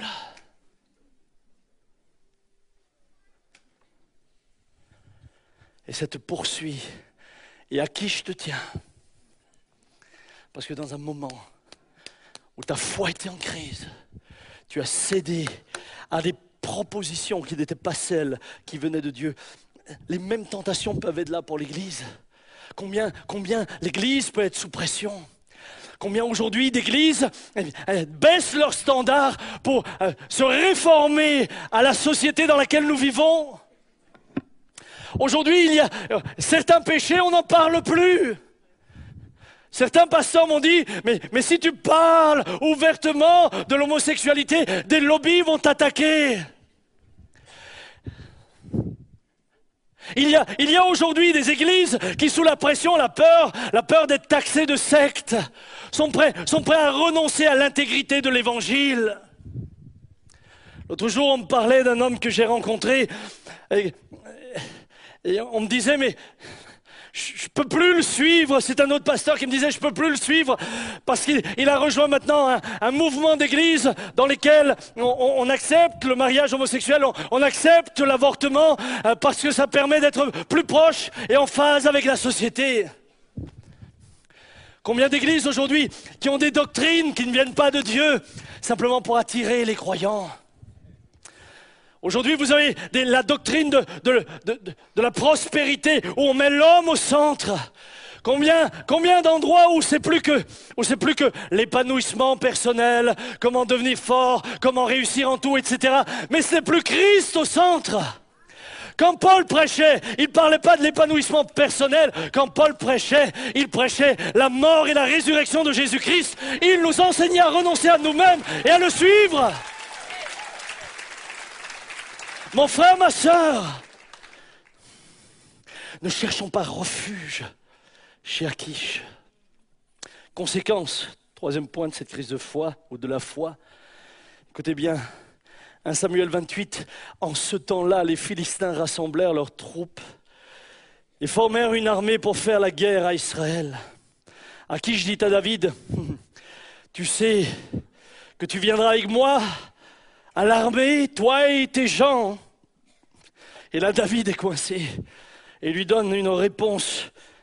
Et ça te poursuit. Et à qui je te tiens? Parce que dans un moment où ta foi était en crise, tu as cédé à des propositions qui n'étaient pas celles qui venaient de Dieu. Les mêmes tentations peuvent être là pour l'Église. combien, combien l'Église peut être sous pression. Combien aujourd'hui d'églises baissent leurs standards pour euh, se réformer à la société dans laquelle nous vivons. Aujourd'hui, il y a euh, certains péchés, on n'en parle plus. Certains pasteurs m'ont dit, mais, mais si tu parles ouvertement de l'homosexualité, des lobbies vont t'attaquer. Il y a, il y a aujourd'hui des églises qui, sous la pression, la peur, la peur d'être taxées de sectes, sont prêts, sont prêts à renoncer à l'intégrité de l'évangile. L'autre jour, on me parlait d'un homme que j'ai rencontré, et, et on me disait, mais je ne peux plus le suivre. C'est un autre pasteur qui me disait, je ne peux plus le suivre, parce qu'il il a rejoint maintenant un, un mouvement d'église dans lequel on, on, on accepte le mariage homosexuel, on, on accepte l'avortement, euh, parce que ça permet d'être plus proche et en phase avec la société. Combien d'églises aujourd'hui qui ont des doctrines qui ne viennent pas de Dieu, simplement pour attirer les croyants. Aujourd'hui, vous avez des, la doctrine de, de, de, de, de la prospérité, où on met l'homme au centre. Combien, combien d'endroits où c'est plus que, où c'est plus que l'épanouissement personnel, comment devenir fort, comment réussir en tout, et cetera. Mais c'est plus Christ au centre. Quand Paul prêchait, il ne parlait pas de l'épanouissement personnel. Quand Paul prêchait, il prêchait la mort et la résurrection de Jésus-Christ. Il nous enseignait à renoncer à nous-mêmes et à le suivre. Mon frère, ma sœur, ne cherchons pas refuge chez Achish. Conséquence, troisième point de cette crise de foi, ou de la foi. Écoutez bien, un Samuel vingt-huit, en ce temps-là, les Philistins rassemblèrent leurs troupes et formèrent une armée pour faire la guerre à Israël. Achish dit à David, tu sais que tu viendras avec moi à l'armée, toi et tes gens. Et là, David est coincé et lui donne une réponse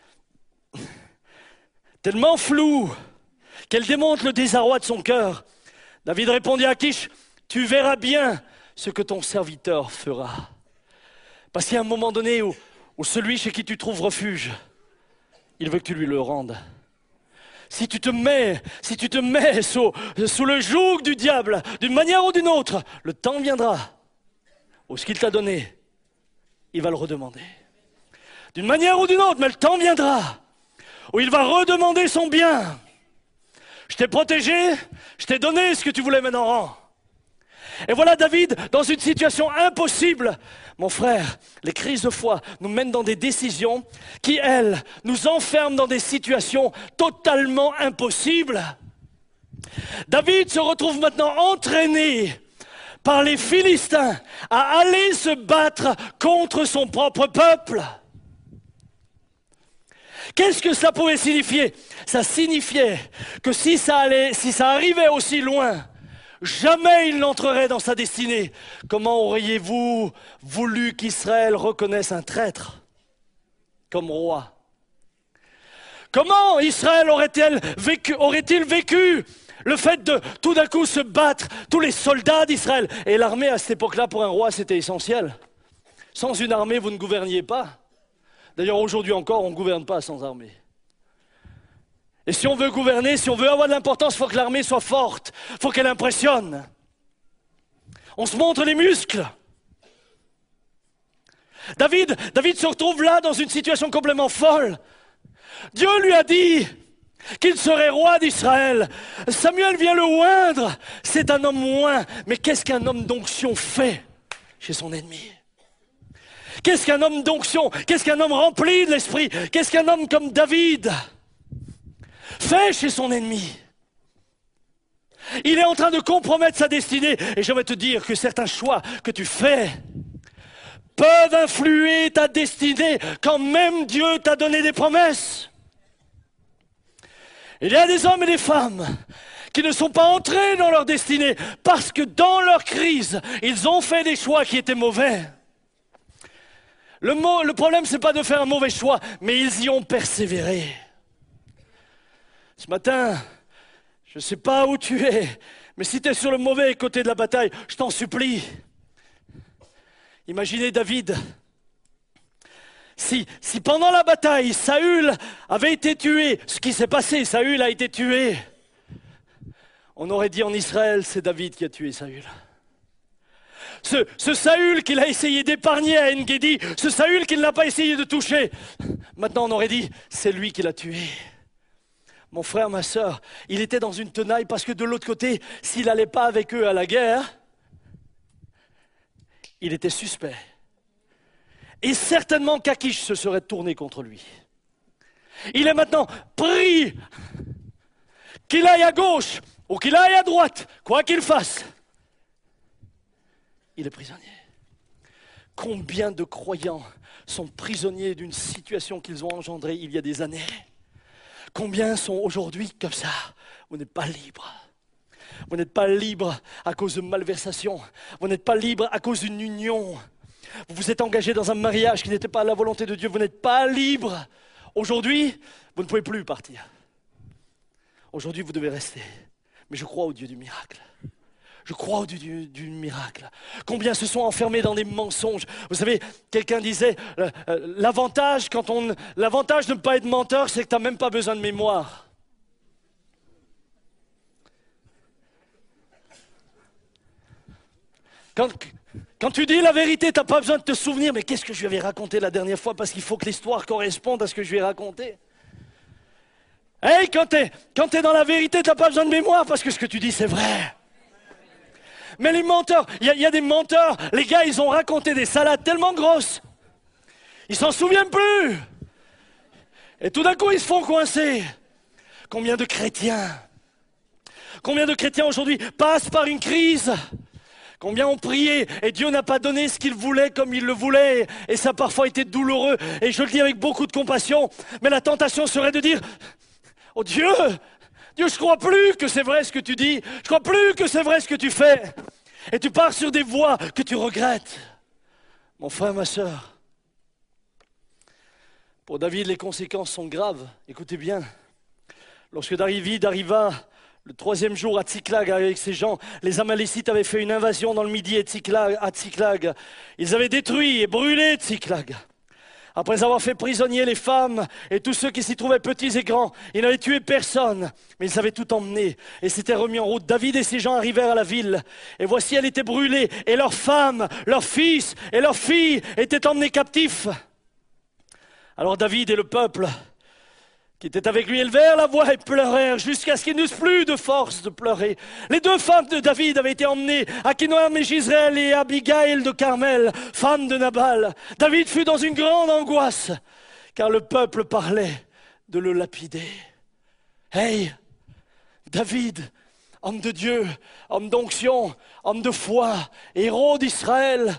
tellement floue qu'elle démontre le désarroi de son cœur. David répondit à Achish, tu verras bien ce que ton serviteur fera. Parce qu'il y a un moment donné où, où celui chez qui tu trouves refuge, il veut que tu lui le rendes. Si tu te mets, si tu te mets sous, sous le joug du diable, d'une manière ou d'une autre, le temps viendra où ce qu'il t'a donné, il va le redemander. D'une manière ou d'une autre, mais le temps viendra où il va redemander son bien. Je t'ai protégé, je t'ai donné ce que tu voulais mettre en rang. Et voilà David dans une situation impossible. Mon frère, les crises de foi nous mènent dans des décisions qui, elles, nous enferment dans des situations totalement impossibles. David se retrouve maintenant entraîné par les Philistins à aller se battre contre son propre peuple. Qu'est-ce que ça pouvait signifier? Ça signifiait que si ça allait, si ça arrivait aussi loin, jamais il n'entrerait dans sa destinée. Comment auriez-vous voulu qu'Israël reconnaisse un traître comme roi? Comment Israël aurait-il vécu, aurait-il vécu le fait de tout d'un coup se battre, tous les soldats d'Israël? Et l'armée à cette époque-là, pour un roi, c'était essentiel. Sans une armée, vous ne gouverniez pas. D'ailleurs, aujourd'hui encore, on ne gouverne pas sans armée. Et si on veut gouverner, si on veut avoir de l'importance, il faut que l'armée soit forte, il faut qu'elle impressionne. On se montre les muscles. David, David se retrouve là dans une situation complètement folle. Dieu lui a dit qu'il serait roi d'Israël. Samuel vient le oindre. C'est un homme oint. Mais qu'est-ce qu'un homme d'onction fait chez son ennemi? Qu'est-ce qu'un homme d'onction? Qu'est-ce qu'un homme rempli de l'esprit? Qu'est-ce qu'un homme comme David fait chez son ennemi? Il est en train de compromettre sa destinée. Et j'aimerais te dire que certains choix que tu fais peuvent influer ta destinée quand même Dieu t'a donné des promesses. Il y a des hommes et des femmes qui ne sont pas entrés dans leur destinée parce que dans leur crise, ils ont fait des choix qui étaient mauvais. Le, mot, le problème, ce n'est pas de faire un mauvais choix, mais ils y ont persévéré. Ce matin, je ne sais pas où tu es, mais si tu es sur le mauvais côté de la bataille, je t'en supplie. Imaginez David. si, si pendant la bataille, Saül avait été tué, ce qui s'est passé, Saül a été tué, on aurait dit en Israël, c'est David qui a tué Saül. Ce, ce Saül qu'il a essayé d'épargner à En-Gedi, ce Saül qu'il n'a pas essayé de toucher, maintenant on aurait dit, c'est lui qui l'a tué. Mon frère, ma sœur, il était dans une tenaille parce que de l'autre côté, s'il n'allait pas avec eux à la guerre, il était suspect. Et certainement qu'Achish se serait tourné contre lui. Il est maintenant pris, qu'il aille à gauche ou qu'il aille à droite, quoi qu'il fasse, il est prisonnier. Combien de croyants sont prisonniers d'une situation qu'ils ont engendrée il y a des années? Combien sont aujourd'hui comme ça? Vous n'êtes pas libre. Vous n'êtes pas libre à cause de malversation. Vous n'êtes pas libre à cause d'une union. Vous vous êtes engagé dans un mariage qui n'était pas à la volonté de Dieu. Vous n'êtes pas libre. Aujourd'hui, vous ne pouvez plus partir. Aujourd'hui, vous devez rester. Mais je crois au Dieu du miracle. Je crois au Dieu du, du miracle. Combien se sont enfermés dans des mensonges. Vous savez, quelqu'un disait, euh, euh, l'avantage, quand on, l'avantage de ne pas être menteur, c'est que tu n'as même pas besoin de mémoire. Quand, quand tu dis la vérité, tu n'as pas besoin de te souvenir, mais qu'est-ce que je lui avais raconté la dernière fois, parce qu'il faut que l'histoire corresponde à ce que je lui ai raconté. Hey, quand tu es quand t'es dans la vérité, tu n'as pas besoin de mémoire, parce que ce que tu dis, c'est vrai. Mais les menteurs, il y, y a des menteurs, les gars, ils ont raconté des salades tellement grosses, ils s'en souviennent plus. Et tout d'un coup, ils se font coincer. Combien de chrétiens, combien de chrétiens aujourd'hui passent par une crise? Combien ont prié et Dieu n'a pas donné ce qu'il voulait comme il le voulait, et ça a parfois été douloureux, et je le dis avec beaucoup de compassion, mais la tentation serait de dire, oh Dieu, Dieu, je ne crois plus que c'est vrai ce que tu dis, je ne crois plus que c'est vrai ce que tu fais. Et tu pars sur des voies que tu regrettes. Mon frère, ma sœur, pour David, les conséquences sont graves. Écoutez bien, lorsque David arriva le troisième jour à Tsiklag avec ses gens, les Amalécites avaient fait une invasion dans le Midi et Tsiklag, à Tsiklag. Ils avaient détruit et brûlé Tsiklag. Après avoir fait prisonnier les femmes et tous ceux qui s'y trouvaient petits et grands, ils n'avaient tué personne, mais ils avaient tout emmené et s'étaient remis en route. David et ses gens arrivèrent à la ville, et voici elle était brûlée, et leurs femmes, leurs fils et leurs filles étaient emmenés captifs. Alors David et le peuple qui étaient avec lui élevèrent la voix et pleurèrent jusqu'à ce qu'ils n'eussent plus de force de pleurer. Les deux femmes de David avaient été emmenées, Akinoam et Gisraël et Abigail de Carmel, femme de Nabal. David fut dans une grande angoisse, car le peuple parlait de le lapider. Hey, David, homme de Dieu, homme d'onction, homme de foi, héros d'Israël,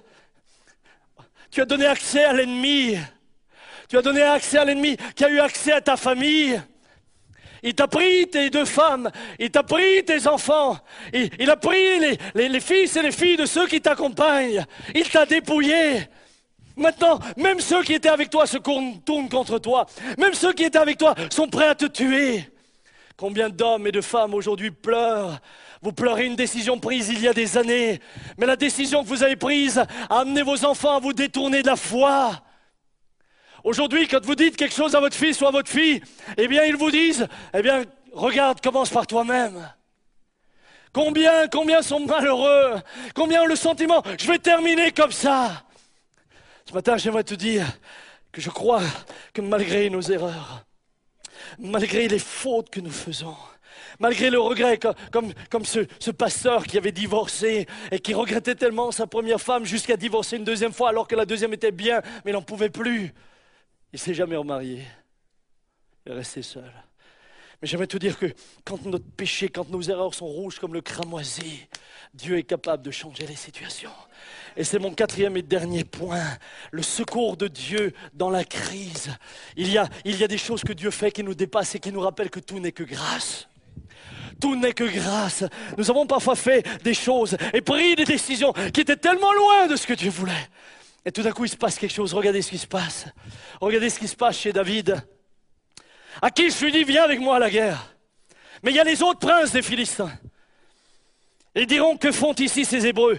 tu as donné accès à l'ennemi. Tu as donné accès à l'ennemi qui a eu accès à ta famille. Il t'a pris tes deux femmes, il t'a pris tes enfants, il, il a pris les, les, les fils et les filles de ceux qui t'accompagnent. Il t'a dépouillé. Maintenant, même ceux qui étaient avec toi se tournent contre toi. Même ceux qui étaient avec toi sont prêts à te tuer. Combien d'hommes et de femmes aujourd'hui pleurent? Vous pleurez une décision prise il y a des années, mais la décision que vous avez prise a amené vos enfants à vous détourner de la foi. Aujourd'hui, quand vous dites quelque chose à votre fils ou à votre fille, eh bien, ils vous disent, eh bien, regarde, commence par toi-même. Combien, combien sont malheureux, combien ont le sentiment, je vais terminer comme ça. Ce matin, j'aimerais te dire que je crois que malgré nos erreurs, malgré les fautes que nous faisons, malgré le regret, comme, comme, comme ce, ce pasteur qui avait divorcé et qui regrettait tellement sa première femme jusqu'à divorcer une deuxième fois alors que la deuxième était bien, mais il n'en pouvait plus. Il ne s'est jamais remarié, il est resté seul. Mais j'aimerais te dire que quand notre péché, quand nos erreurs sont rouges comme le cramoisi, Dieu est capable de changer les situations. Et c'est mon quatrième et dernier point, le secours de Dieu dans la crise. Il y a, il y a des choses que Dieu fait qui nous dépassent et qui nous rappellent que tout n'est que grâce. Tout n'est que grâce. Nous avons parfois fait des choses et pris des décisions qui étaient tellement loin de ce que Dieu voulait. Et tout d'un coup, il se passe quelque chose. Regardez ce qui se passe. Regardez ce qui se passe chez David. À qui je lui dis, viens avec moi à la guerre. Mais il y a les autres princes des Philistins. Ils diront, que font ici ces Hébreux?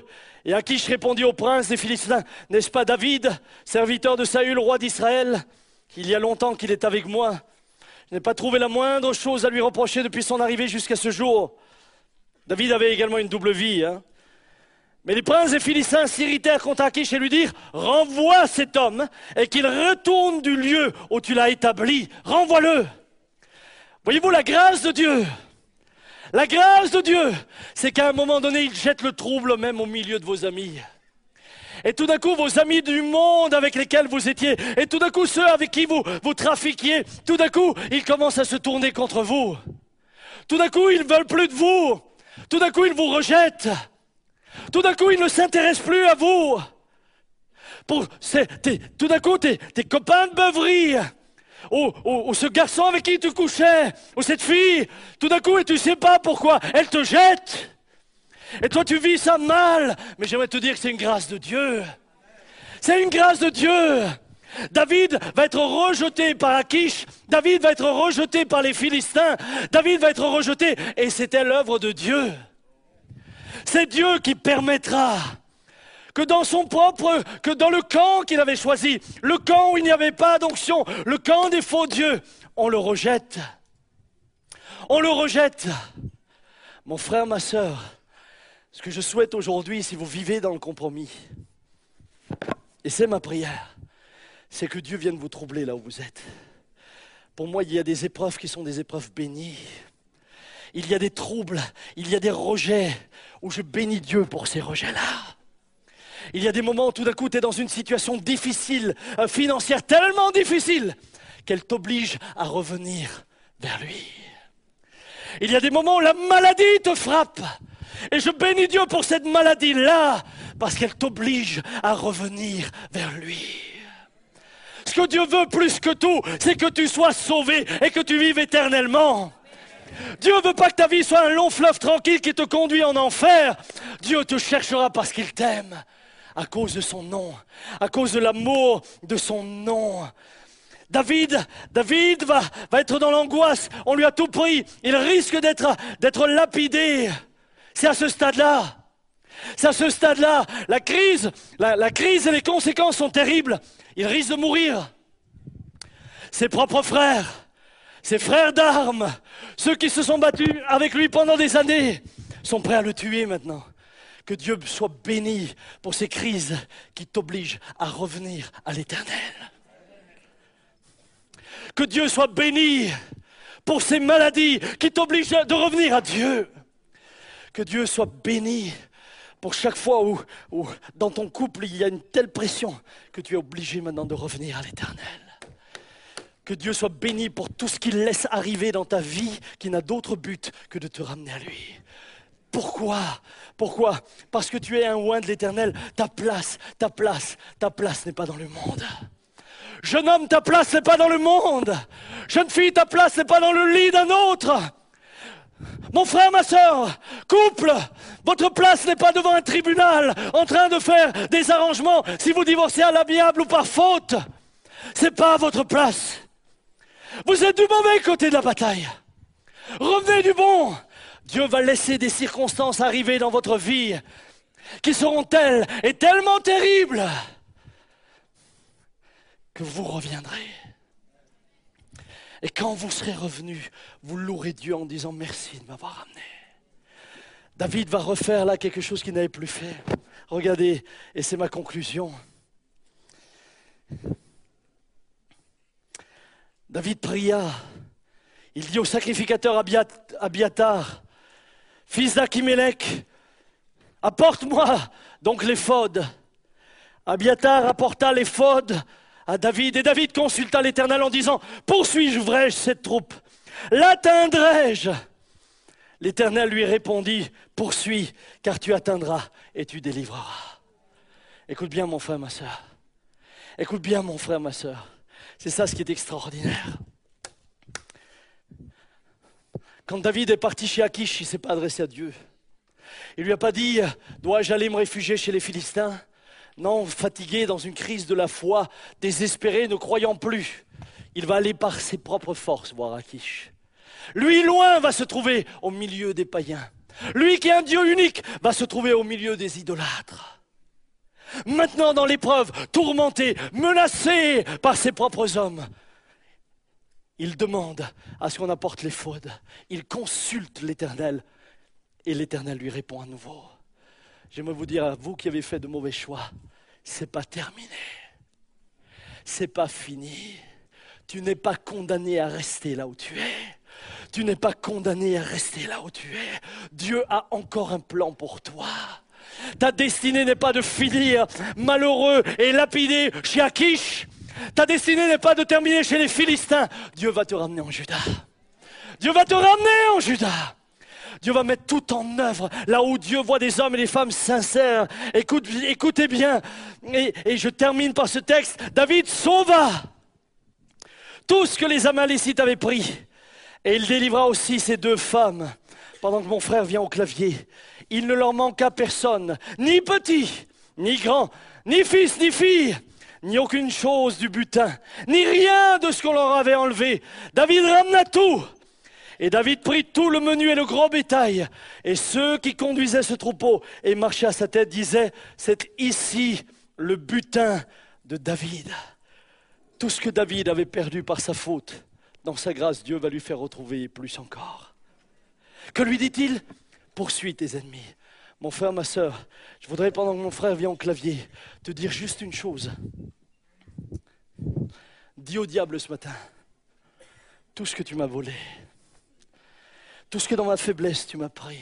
Et Achish répondit au prince des Philistins, « N'est-ce pas David, serviteur de Saül, roi d'Israël, qu'il y a longtemps qu'il est avec moi? Je n'ai pas trouvé la moindre chose à lui reprocher depuis son arrivée jusqu'à ce jour. » David avait également une double vie. Hein. Mais les princes des Philistins s'irritèrent contre Achish et lui dirent, « Renvoie cet homme et qu'il retourne du lieu où tu l'as établi. Renvoie-le. » Voyez-vous la grâce de Dieu? La grâce de Dieu, c'est qu'à un moment donné, il jette le trouble même au milieu de vos amis. Et tout d'un coup, vos amis du monde avec lesquels vous étiez, et tout d'un coup, ceux avec qui vous, vous trafiquiez, tout d'un coup, ils commencent à se tourner contre vous. Tout d'un coup, ils ne veulent plus de vous. Tout d'un coup, ils vous rejettent. Tout d'un coup, ils ne s'intéressent plus à vous. Pour, c'est, t'es, tout d'un coup, tes, tes copains de beuverie, Ou, ou, ou ce garçon avec qui tu couchais, ou cette fille, tout d'un coup, et tu ne sais pas pourquoi, elle te jette. Et toi, tu vis ça mal. Mais j'aimerais te dire que c'est une grâce de Dieu. C'est une grâce de Dieu. David va être rejeté par Achish. David va être rejeté par les Philistins. David va être rejeté. Et c'était l'œuvre de Dieu. C'est Dieu qui permettra que dans son propre, que dans le camp qu'il avait choisi, le camp où il n'y avait pas d'onction, le camp des faux dieux, on le rejette. On le rejette. Mon frère, ma sœur, ce que je souhaite aujourd'hui, si vous vivez dans le compromis, et c'est ma prière, c'est que Dieu vienne vous troubler là où vous êtes. Pour moi, il y a des épreuves qui sont des épreuves bénies. Il y a des troubles, il y a des rejets, où je bénis Dieu pour ces rejets-là. Il y a des moments où tout d'un coup tu es dans une situation difficile, euh, financière tellement difficile, qu'elle t'oblige à revenir vers lui. Il y a des moments où la maladie te frappe, et je bénis Dieu pour cette maladie-là, parce qu'elle t'oblige à revenir vers lui. Ce que Dieu veut plus que tout, c'est que tu sois sauvé et que tu vives éternellement. Dieu ne veut pas que ta vie soit un long fleuve tranquille qui te conduit en enfer. Dieu te cherchera parce qu'il t'aime. À cause de son nom, à cause de l'amour de son nom. David, David va, va être dans l'angoisse, on lui a tout pris, il risque d'être, d'être lapidé. C'est à ce stade-là, c'est à ce stade-là, la crise, la, la crise et les conséquences sont terribles. Il risque de mourir. Ses propres frères, ses frères d'armes, ceux qui se sont battus avec lui pendant des années, sont prêts à le tuer maintenant. Que Dieu soit béni pour ces crises qui t'obligent à revenir à l'Éternel. Que Dieu soit béni pour ces maladies qui t'obligent de revenir à Dieu. Que Dieu soit béni pour chaque fois où, où dans ton couple il y a une telle pression que tu es obligé maintenant de revenir à l'Éternel. Que Dieu soit béni pour tout ce qu'il laisse arriver dans ta vie qui n'a d'autre but que de te ramener à lui. Pourquoi? Pourquoi? Parce que tu es un oint de l'Éternel. Ta place, ta place, ta place n'est pas dans le monde. Jeune homme, ta place n'est pas dans le monde. Jeune fille, ta place n'est pas dans le lit d'un autre. Mon frère, ma sœur, couple, votre place n'est pas devant un tribunal en train de faire des arrangements si vous divorcez à l'amiable ou par faute. Ce n'est pas votre place. Vous êtes du mauvais côté de la bataille. Revenez du bon. Dieu va laisser des circonstances arriver dans votre vie qui seront telles et tellement terribles que vous reviendrez. Et quand vous serez revenus, vous louerez Dieu en disant merci de m'avoir ramené. David va refaire là quelque chose qu'il n'avait plus fait. Regardez, et c'est ma conclusion. David pria. Il dit au sacrificateur Abiatar, fils d'Achimélec, apporte-moi donc l'éphod. Abiatar apporta l'éphod à David, et David consulta l'Éternel en disant, poursuivrai-je cette troupe? L'atteindrai-je? L'Éternel lui répondit, poursuis, car tu atteindras et tu délivreras. Écoute bien mon frère, ma sœur. Écoute bien mon frère, ma sœur. C'est ça ce qui est extraordinaire. Quand David est parti chez Achish, il ne s'est pas adressé à Dieu. Il ne lui a pas dit, dois-je aller me réfugier chez les Philistins? Non, fatigué dans une crise de la foi, désespéré, ne croyant plus, il va aller par ses propres forces voir Achish. Lui, loin, va se trouver au milieu des païens. Lui qui est un Dieu unique, va se trouver au milieu des idolâtres. maintenant dans l'épreuve, tourmenté, menacé par ses propres hommes, il demande à ce qu'on apporte l'éphod. Il consulte l'Éternel et l'Éternel lui répond à nouveau. J'aimerais vous dire à vous qui avez fait de mauvais choix, c'est pas terminé, c'est pas fini. Tu n'es pas condamné à rester là où tu es. Tu n'es pas condamné à rester là où tu es. Dieu a encore un plan pour toi. Ta destinée n'est pas de finir malheureux et lapidé chez Akish. Ta destinée n'est pas de terminer chez les Philistins. Dieu va te ramener en Juda. Dieu va te ramener en Juda. Dieu va mettre tout en œuvre, là où Dieu voit des hommes et des femmes sincères. Écoute, écoutez bien, et, et je termine par ce texte. David sauva tout ce que les Amalécites avaient pris. Et il délivra aussi ces deux femmes. Pendant que mon frère vient au clavier, il ne leur manqua personne, ni petit, ni grand, ni fils, ni fille, ni aucune chose du butin, ni rien de ce qu'on leur avait enlevé. David ramena tout. Et David prit tout le menu et le gros bétail. Et ceux qui conduisaient ce troupeau et marchaient à sa tête disaient, c'est ici le butin de David. Tout ce que David avait perdu par sa faute, dans sa grâce, Dieu va lui faire retrouver plus encore. Que lui dit-il? Poursuis tes ennemis. Mon frère, ma sœur, je voudrais, pendant que mon frère vient au clavier, te dire juste une chose. Dis au diable ce matin, tout ce que tu m'as volé, tout ce que dans ma faiblesse tu m'as pris,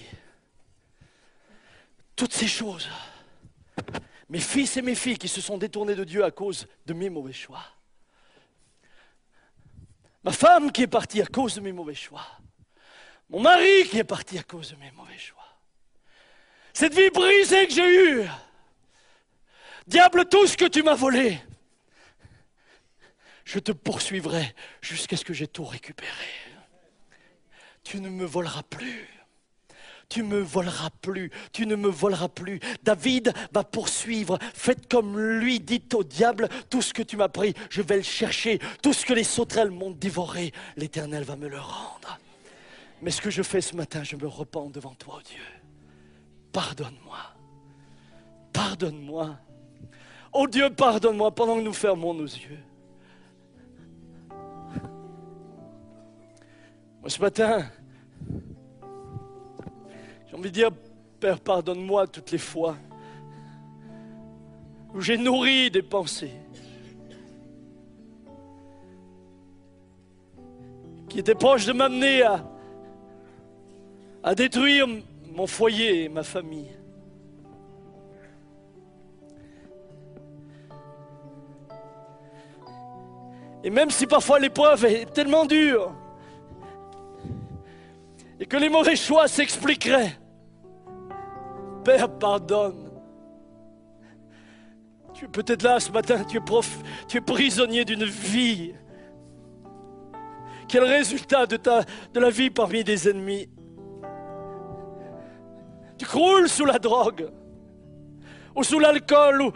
toutes ces choses, mes fils et mes filles qui se sont détournés de Dieu à cause de mes mauvais choix, ma femme qui est partie à cause de mes mauvais choix, mon mari qui est parti à cause de mes mauvais choix, cette vie brisée que j'ai eue, diable, tout ce que tu m'as volé, je te poursuivrai jusqu'à ce que j'ai tout récupéré. Tu ne me voleras plus. Tu me voleras plus. Tu ne me voleras plus. David va poursuivre. Faites comme lui, dites au diable, tout ce que tu m'as pris, je vais le chercher. Tout ce que les sauterelles m'ont dévoré, l'Éternel va me le rendre. Mais ce que je fais ce matin, je me repens devant toi, oh Dieu. Pardonne-moi. Pardonne-moi. Oh Dieu, pardonne-moi pendant que nous fermons nos yeux. Moi, ce matin, j'ai envie de dire, Père, pardonne-moi toutes les fois où j'ai nourri des pensées qui étaient proches de m'amener à, à détruire mon foyer et ma famille. Et même si parfois l'épreuve est tellement dure, et que les mauvais choix s'expliqueraient, Père, pardonne. Tu es peut-être là ce matin, tu es, prof, tu es prisonnier d'une vie qui est le résultat de, ta, de la vie parmi des ennemis. Tu croules sous la drogue, ou sous l'alcool, ou,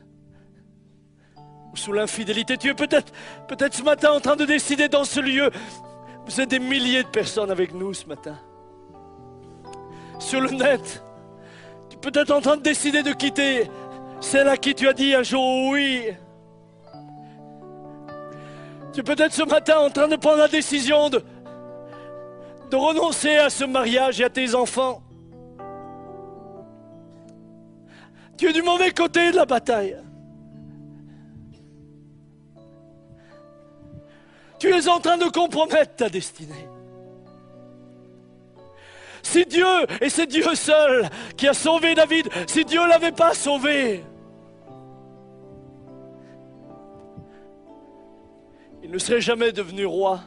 ou sous l'infidélité. Tu es peut-être peut-être ce matin en train de décider dans ce lieu. Vous êtes des milliers de personnes avec nous ce matin. Sur le net, tu es peut-être en train de décider de quitter celle à qui tu as dit un jour oui. Tu es peut-être ce matin en train de prendre la décision de, de renoncer à ce mariage et à tes enfants. Tu es du mauvais côté de la bataille. Tu es en train de compromettre ta destinée. Si Dieu, et c'est Dieu seul qui a sauvé David, si Dieu ne l'avait pas sauvé, il ne serait jamais devenu roi.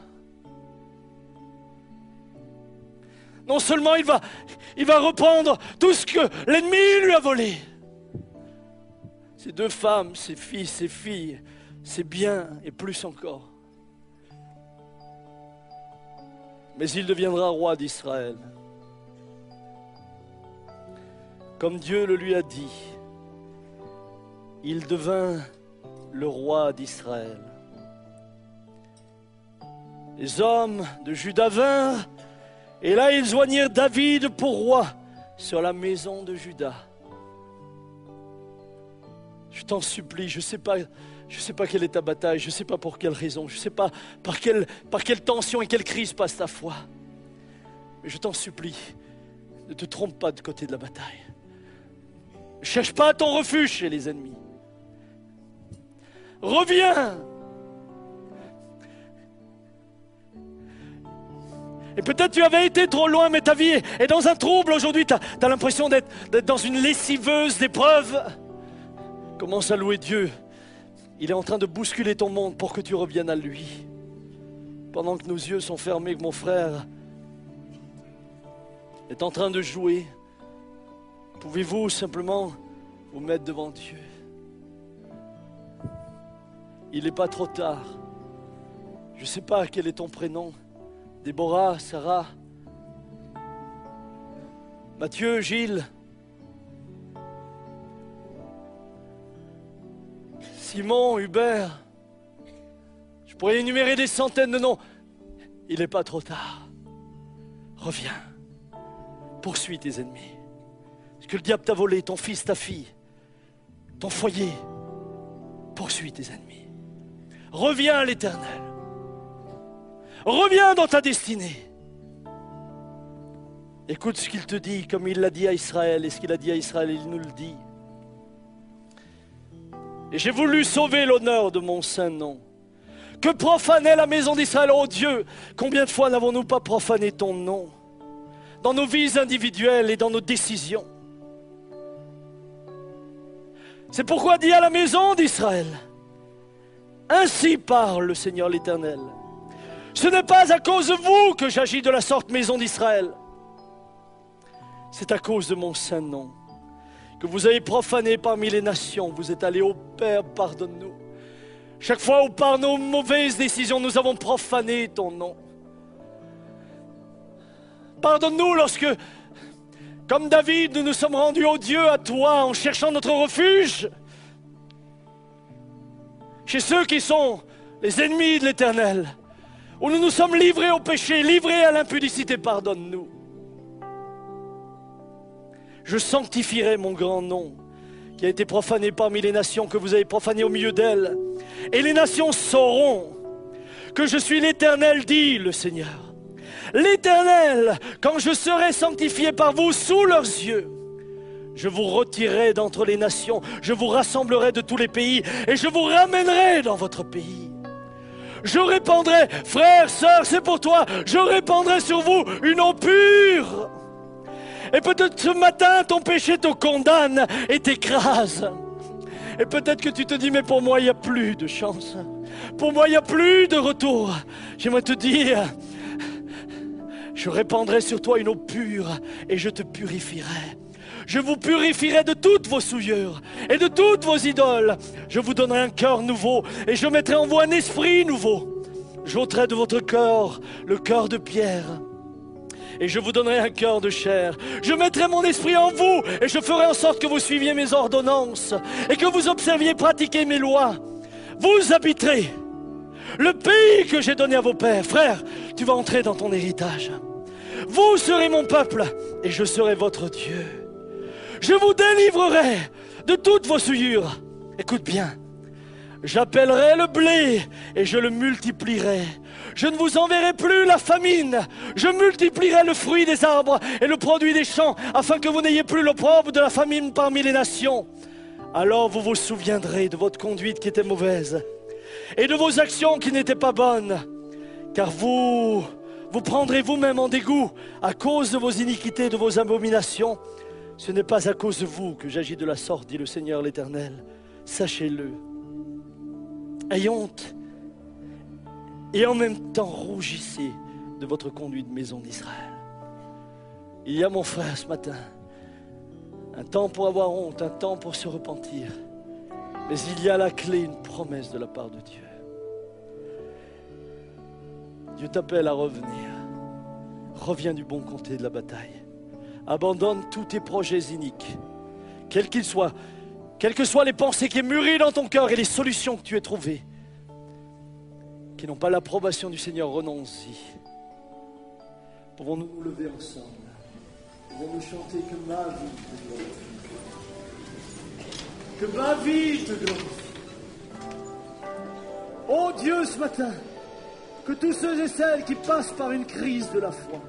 Non seulement il va, il va reprendre tout ce que l'ennemi lui a volé. Ses deux femmes, ses fils, ses filles, ses biens et plus encore. Mais il deviendra roi d'Israël. Comme Dieu le lui a dit, il devint le roi d'Israël. Les hommes de Juda vinrent, et là ils joignirent David pour roi sur la maison de Juda. Je t'en supplie, je ne sais pas, je sais pas quelle est ta bataille, je ne sais pas pour quelle raison, je ne sais pas par quelle, par quelle tension et quelle crise passe ta foi. Mais je t'en supplie, ne te trompe pas de côté de la bataille. Ne cherche pas ton refuge chez les ennemis. Reviens. Et peut-être tu avais été trop loin, mais ta vie est dans un trouble aujourd'hui. Tu as l'impression d'être d'être dans une lessiveuse d'épreuves. Commence à louer Dieu. Il est en train de bousculer ton monde pour que tu reviennes à lui. Pendant que nos yeux sont fermés, que mon frère est en train de jouer, pouvez-vous simplement vous mettre devant Dieu? Il n'est pas trop tard. Je ne sais pas quel est ton prénom. Déborah, Sarah, Mathieu, Gilles, Simon, Hubert. Je pourrais énumérer des centaines de noms. Il n'est pas trop tard. Reviens. Poursuis tes ennemis. Ce que le diable t'a volé, ton fils, ta fille, ton foyer, poursuis tes ennemis. Reviens à l'Éternel. Reviens dans ta destinée. Écoute ce qu'il te dit, comme il l'a dit à Israël, et ce qu'il a dit à Israël, il nous le dit. Et j'ai voulu sauver l'honneur de mon saint nom. Que profanait la maison d'Israël, oh Dieu, combien de fois n'avons-nous pas profané ton nom dans nos vies individuelles et dans nos décisions? C'est pourquoi dis à la maison d'Israël, ainsi parle le Seigneur l'Éternel. Ce n'est pas à cause de vous que j'agis de la sorte, maison d'Israël. C'est à cause de mon saint nom que vous avez profané parmi les nations. Vous êtes allés au Père, pardonne-nous. Chaque fois où par nos mauvaises décisions nous avons profané ton nom. Pardonne-nous lorsque, comme David, nous nous sommes rendus, ô Dieu, à toi en cherchant notre refuge chez ceux qui sont les ennemis de l'Éternel, où nous nous sommes livrés au péché, livrés à l'impudicité. Pardonne-nous. Je sanctifierai mon grand nom qui a été profané parmi les nations, que vous avez profané au milieu d'elles. Et les nations sauront que je suis l'Éternel, dit le Seigneur. L'Éternel, quand je serai sanctifié par vous sous leurs yeux, je vous retirerai d'entre les nations, je vous rassemblerai de tous les pays et je vous ramènerai dans votre pays. Je répandrai, frères, sœurs, c'est pour toi, je répandrai sur vous une eau pure. Et peut-être ce matin, ton péché te condamne et t'écrase. Et peut-être que tu te dis, mais pour moi, il n'y a plus de chance. Pour moi, il n'y a plus de retour. J'aimerais te dire, je répandrai sur toi une eau pure et je te purifierai. Je vous purifierai de toutes vos souillures et de toutes vos idoles. Je vous donnerai un cœur nouveau et je mettrai en vous un esprit nouveau. J'ôterai de votre corps le cœur de pierre et je vous donnerai un cœur de chair. Je mettrai mon esprit en vous et je ferai en sorte que vous suiviez mes ordonnances et que vous observiez pratiquer mes lois. Vous habiterez le pays que j'ai donné à vos pères. Frère, tu vas entrer dans ton héritage. Vous serez mon peuple et je serai votre Dieu. Je vous délivrerai de toutes vos souillures. Écoute bien. J'appellerai le blé et je le multiplierai. Je ne vous enverrai plus la famine. Je multiplierai le fruit des arbres et le produit des champs, afin que vous n'ayez plus l'opprobre de la famine parmi les nations. Alors vous vous souviendrez de votre conduite qui était mauvaise et de vos actions qui n'étaient pas bonnes. Car vous, vous prendrez vous-même en dégoût à cause de vos iniquités, de vos abominations. Ce n'est pas à cause de vous que j'agis de la sorte, dit le Seigneur l'Éternel. Sachez-le. Ayez honte et en même temps rougissez de votre conduite, maison d'Israël. Il y a, mon frère, ce matin, un temps pour avoir honte, un temps pour se repentir, mais il y a à la clé une promesse de la part de Dieu. Dieu t'appelle à revenir. Reviens du bon côté de la bataille. Abandonne tous tes projets iniques, quels qu'ils soient, quelles que soient les pensées qui mûrissent dans ton cœur et les solutions que tu as trouvées, qui n'ont pas l'approbation du Seigneur, renonce-y. Pouvons-nous nous lever ensemble? Pouvons-nous chanter que ma vie te glorifie? que ma vie te glorifie. Oh Dieu, ce matin, que tous ceux et celles qui passent par une crise de la foi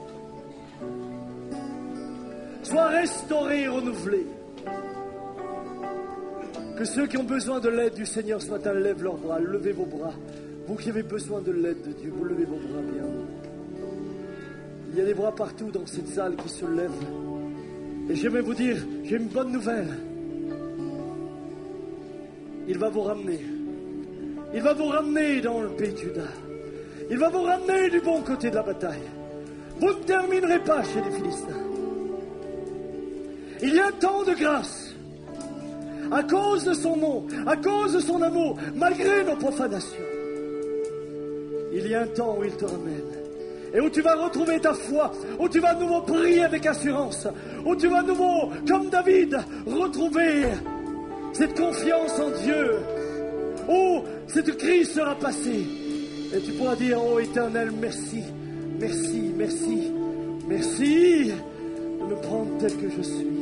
soient restaurés et renouvelés. Que ceux qui ont besoin de l'aide du Seigneur ce matin lèvent leurs bras, levez vos bras. Vous qui avez besoin de l'aide de Dieu, vous levez vos bras bien. Il y a des bras partout dans cette salle qui se lèvent. Et j'aimerais vous dire, j'ai une bonne nouvelle. Il va vous ramener. Il va vous ramener dans le pays de Juda. Il va vous ramener du bon côté de la bataille. Vous ne terminerez pas chez les Philistins. Il y a un temps de grâce. À cause de son nom, à cause de son amour, malgré nos profanations. Il y a un temps où il te ramène. Et où tu vas retrouver ta foi, où tu vas à nouveau prier avec assurance, où tu vas à nouveau, comme David, retrouver cette confiance en Dieu, où cette crise sera passée. Et tu pourras dire, oh Éternel, merci, merci, merci, merci de me prendre tel que je suis.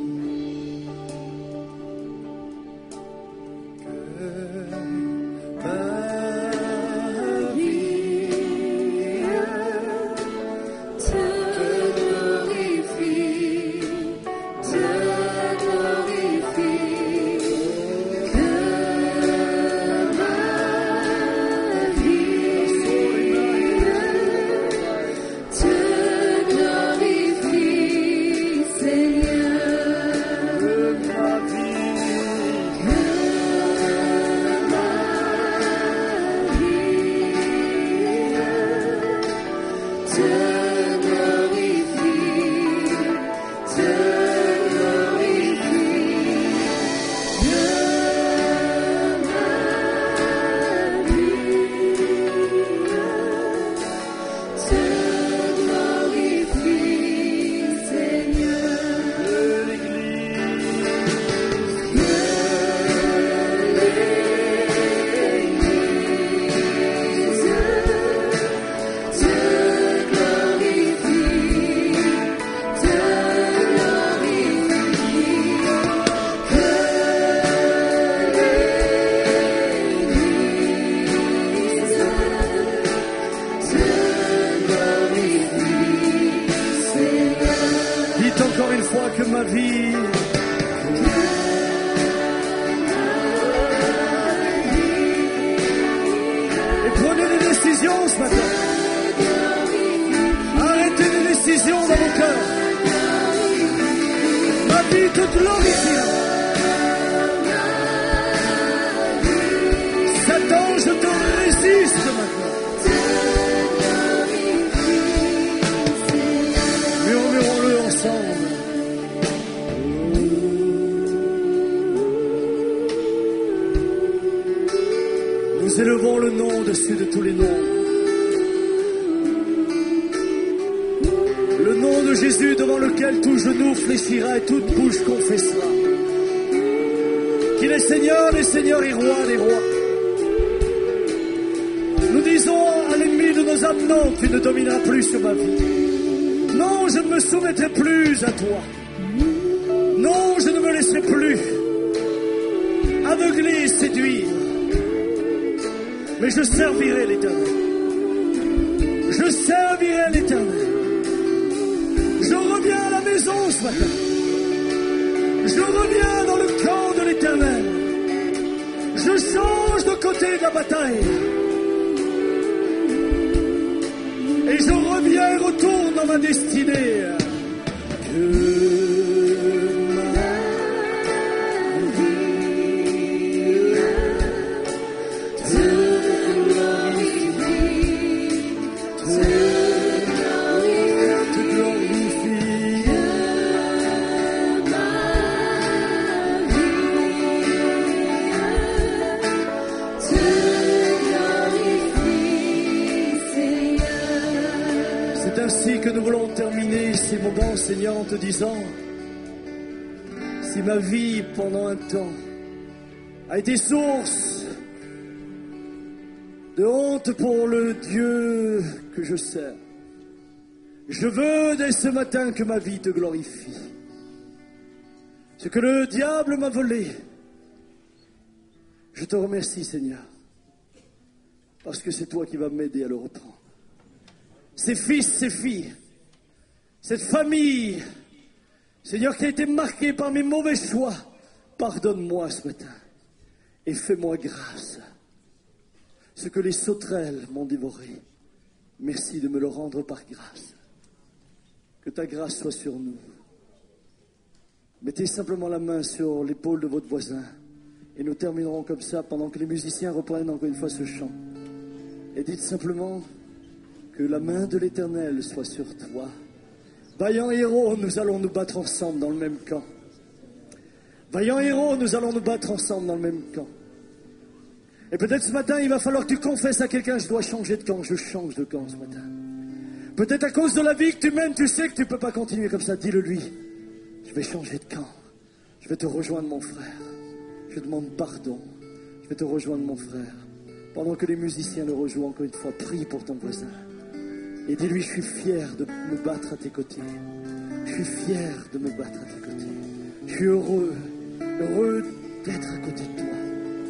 Nous élevons le nom au-dessus de tous les noms. Le nom de Jésus devant lequel tout genou fléchira et toute bouche confessera qu'il est Seigneur des seigneurs et roi des rois. Nous disons à l'ennemi de nos âmes, non, tu ne domineras plus sur ma vie. Non, je ne me soumettrai plus à toi. Non, je ne me laisserai plus aveugler et séduire. Mais je servirai l'Éternel. Je servirai l'Éternel. Je reviens à la maison ce matin. Je reviens dans le camp de l'Éternel. Je change de côté de la bataille. Et je reviens et retourne dans ma destinée. Que que nous voulons terminer ces moments, Seigneur, en te disant, si ma vie pendant un temps a été source de honte pour le Dieu que je sers, je veux dès ce matin que ma vie te glorifie. Ce que le diable m'a volé, Je te remercie, Seigneur, parce que c'est toi qui vas m'aider à le reprendre. Ces fils, ces filles, cette famille, Seigneur, qui a été marquée par mes mauvais choix, pardonne-moi ce matin et fais-moi grâce. Ce que les sauterelles m'ont dévoré, merci de me le rendre par grâce. Que ta grâce soit sur nous. Mettez simplement la main sur l'épaule de votre voisin et nous terminerons comme ça pendant que les musiciens reprennent encore une fois ce chant. Et dites simplement que la main de l'Éternel soit sur toi. Vaillants héros, nous allons nous battre ensemble dans le même camp. Vaillants héros, nous allons nous battre ensemble dans le même camp. Et peut-être ce matin, il va falloir que tu confesses à quelqu'un, je dois changer de camp, je change de camp ce matin. Peut-être à cause de la vie que tu mènes, tu sais que tu ne peux pas continuer comme ça, dis-le lui. Je vais changer de camp, je vais te rejoindre mon frère. Je demande pardon, je vais te rejoindre mon frère. Pendant que les musiciens le rejouent encore une fois, prie pour ton voisin. Et dis-lui, je suis fier de me battre à tes côtés. Je suis fier de me battre à tes côtés. Je suis heureux, heureux d'être à côté de toi.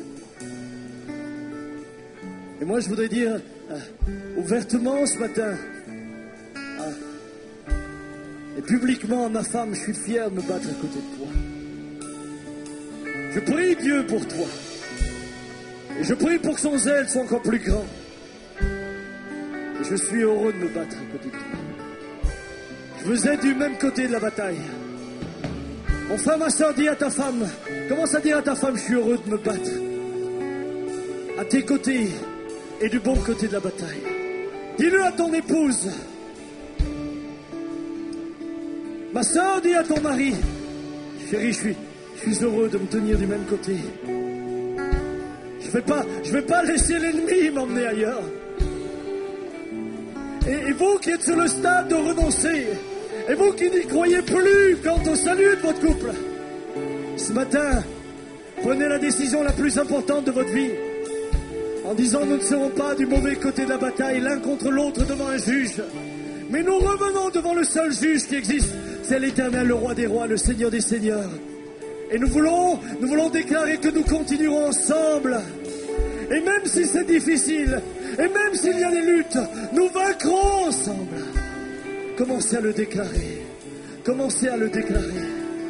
Et moi, je voudrais dire euh, ouvertement ce matin, euh, et publiquement à ma femme, je suis fier de me battre à côté de toi. Je prie Dieu pour toi. Et je prie pour que son zèle soit encore plus grand. Et je suis heureux de me battre à côté de toi. Je vous ai du même côté de la bataille. Mon frère, ma soeur, dis à ta femme, commence à dire à ta femme, je suis heureux de me battre à tes côtés et du bon côté de la bataille. Dis-le à ton épouse. Ma soeur, dis à ton mari, chérie, je suis, je suis heureux de me tenir du même côté. Je ne vais pas, je vais pas laisser l'ennemi m'emmener ailleurs. Et, et vous qui êtes sur le stade de renoncer, et vous qui n'y croyez plus quant au salut de votre couple, ce matin, prenez la décision la plus importante de votre vie, en disant nous ne serons pas du mauvais côté de la bataille, l'un contre l'autre devant un juge, mais nous revenons devant le seul juge qui existe, c'est l'Éternel, le roi des rois, le Seigneur des seigneurs. Et nous voulons, nous voulons déclarer que nous continuerons ensemble. Et même si c'est difficile, et même s'il y a des luttes, nous vaincrons ensemble. Commencez à le déclarer. Commencez à le déclarer.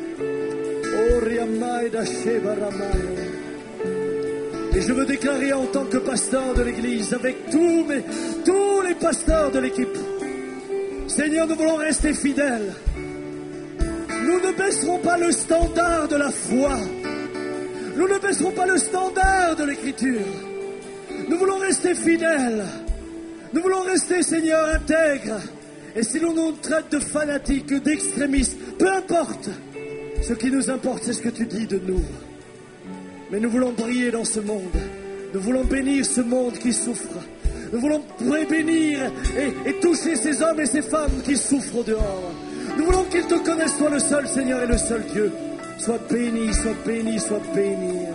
Et je veux déclarer en tant que pasteur de l'Église, avec tous, mes, tous les pasteurs de l'équipe, Seigneur, nous voulons rester fidèles. Nous ne baisserons pas le standard de la foi. Nous ne baisserons pas le standard de l'Écriture. Nous voulons rester fidèles. Nous voulons rester, Seigneur, intègres. Et si l'on nous traite de fanatiques, d'extrémistes, peu importe. Ce qui nous importe, c'est ce que tu dis de nous. Mais nous voulons briller dans ce monde. Nous voulons bénir ce monde qui souffre. Nous voulons bénir et, et toucher ces hommes et ces femmes qui souffrent au dehors. Nous voulons qu'ils te connaissent, toi le seul Seigneur et le seul Dieu. Sois béni, sois béni, sois béni.